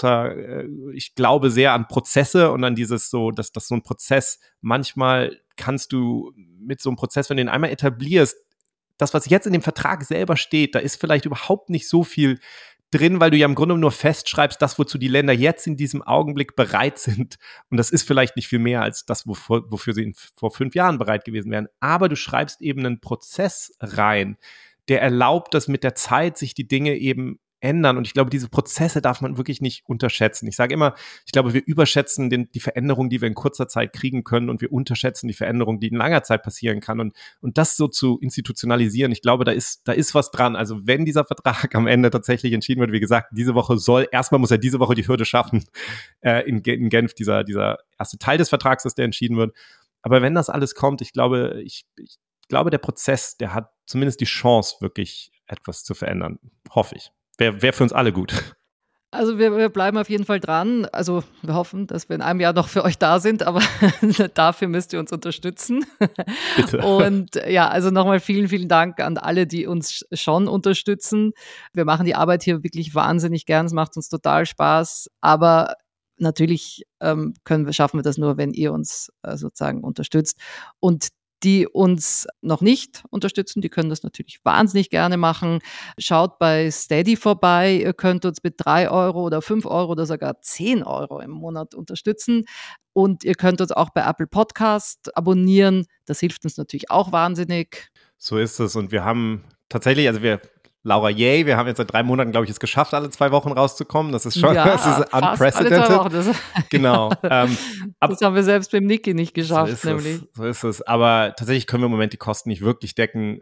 S2: ich glaube sehr an Prozesse und an dieses so, dass so ein Prozess, manchmal kannst du mit so einem Prozess, wenn du ihn einmal etablierst, das, was jetzt in dem Vertrag selber steht, da ist vielleicht überhaupt nicht so viel drin, weil du ja im Grunde nur festschreibst, das, wozu die Länder jetzt in diesem Augenblick bereit sind. Und das ist vielleicht nicht viel mehr als das, wofür sie vor 5 Jahren bereit gewesen wären. Aber du schreibst eben einen Prozess rein, der erlaubt, dass mit der Zeit sich die Dinge eben ändern. Und ich glaube, diese Prozesse darf man wirklich nicht unterschätzen. Ich sage immer, ich glaube, wir überschätzen die Veränderung, die wir in kurzer Zeit kriegen können und wir unterschätzen die Veränderung, die in langer Zeit passieren kann. Und das so zu institutionalisieren, ich glaube, da ist was dran. Also wenn dieser Vertrag am Ende tatsächlich entschieden wird, wie gesagt, erstmal muss er diese Woche die Hürde schaffen, in Genf, dieser erste Teil des Vertrags, dass der entschieden wird. Aber wenn das alles kommt, ich glaube, der Prozess, der hat zumindest die Chance, wirklich etwas zu verändern. Hoffe ich. Wäre für uns alle gut.
S1: Also wir bleiben auf jeden Fall dran. Also wir hoffen, dass wir in einem Jahr noch für euch da sind, aber dafür müsst ihr uns unterstützen.
S2: Bitte.
S1: Und ja, also nochmal vielen, vielen Dank an alle, die uns schon unterstützen. Wir machen die Arbeit hier wirklich wahnsinnig gern. Es macht uns total Spaß. Aber natürlich schaffen wir das nur, wenn ihr uns sozusagen unterstützt. Und die uns noch nicht unterstützen, die können das natürlich wahnsinnig gerne machen. Schaut bei Steady vorbei. Ihr könnt uns mit 3 Euro oder 5 Euro oder sogar 10 Euro im Monat unterstützen. Und ihr könnt uns auch bei Apple Podcast abonnieren. Das hilft uns natürlich auch wahnsinnig.
S2: So ist es. Und wir haben tatsächlich, Laura, yay, wir haben jetzt seit 3 Monaten, glaube ich, es geschafft, alle 2 Wochen rauszukommen. Das ist schon, das ist unprecedented.
S1: Alle 2 Wochen.
S2: Genau.
S1: Das haben wir selbst beim Niki nicht geschafft,
S2: So ist es. Aber tatsächlich können wir im Moment die Kosten nicht wirklich decken.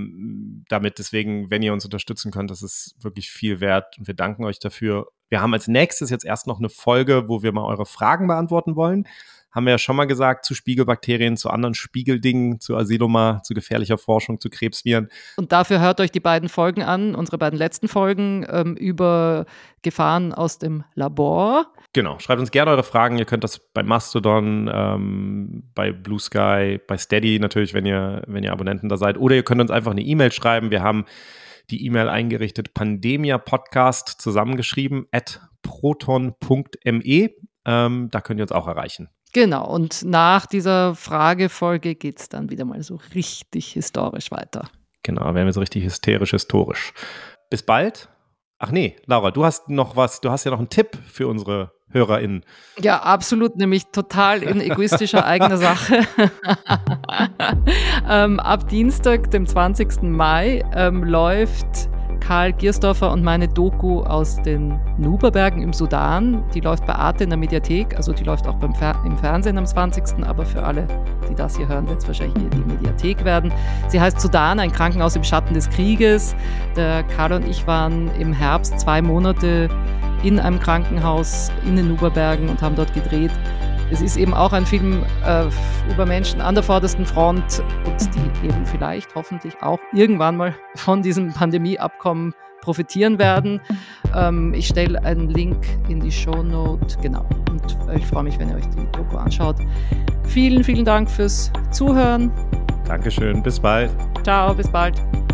S2: Deswegen, wenn ihr uns unterstützen könnt, das ist wirklich viel wert. Und wir danken euch dafür. Wir haben als nächstes jetzt erst noch eine Folge, wo wir mal eure Fragen beantworten wollen. Haben wir ja schon mal gesagt, zu Spiegelbakterien, zu anderen Spiegeldingen, zu Asiloma, zu gefährlicher Forschung, zu Krebsviren.
S1: Und dafür hört euch die beiden Folgen an, unsere beiden letzten Folgen über Gefahren aus dem Labor.
S2: Genau, schreibt uns gerne eure Fragen. Ihr könnt das bei Mastodon, bei Blue Sky, bei Steady natürlich, wenn ihr Abonnenten da seid. Oder ihr könnt uns einfach eine E-Mail schreiben. Wir haben die E-Mail eingerichtet, pandemiapodcast zusammengeschrieben @proton.me. Da könnt ihr uns auch erreichen.
S1: Genau, und nach dieser Fragefolge geht es dann wieder mal so richtig historisch weiter.
S2: Genau, werden wir so richtig historisch. Bis bald Ach nee, Laura, du hast ja noch einen Tipp für unsere HörerInnen.
S1: Ja, absolut, nämlich total in egoistischer eigener Sache. Ab Dienstag, dem 20. Mai, läuft Karl Giersdorfer und meine Doku aus den Nuba-Bergen im Sudan. Die läuft bei Arte in der Mediathek, also die läuft auch im Fernsehen am 20., aber für alle, die das hier hören, wird es wahrscheinlich hier die Mediathek werden. Sie heißt Sudan, ein Krankenhaus im Schatten des Krieges. Der Karl und ich waren im Herbst 2 Monate in einem Krankenhaus in den Nuba-Bergen und haben dort gedreht. Es ist eben auch ein Film über Menschen an der vordersten Front und die eben vielleicht, hoffentlich auch irgendwann mal von diesem Pandemieabkommen profitieren werden. Ich stelle einen Link in die Shownote, genau. Und ich freue mich, wenn ihr euch die Doku anschaut. Vielen, vielen Dank fürs Zuhören.
S2: Dankeschön, bis bald.
S1: Ciao, bis bald.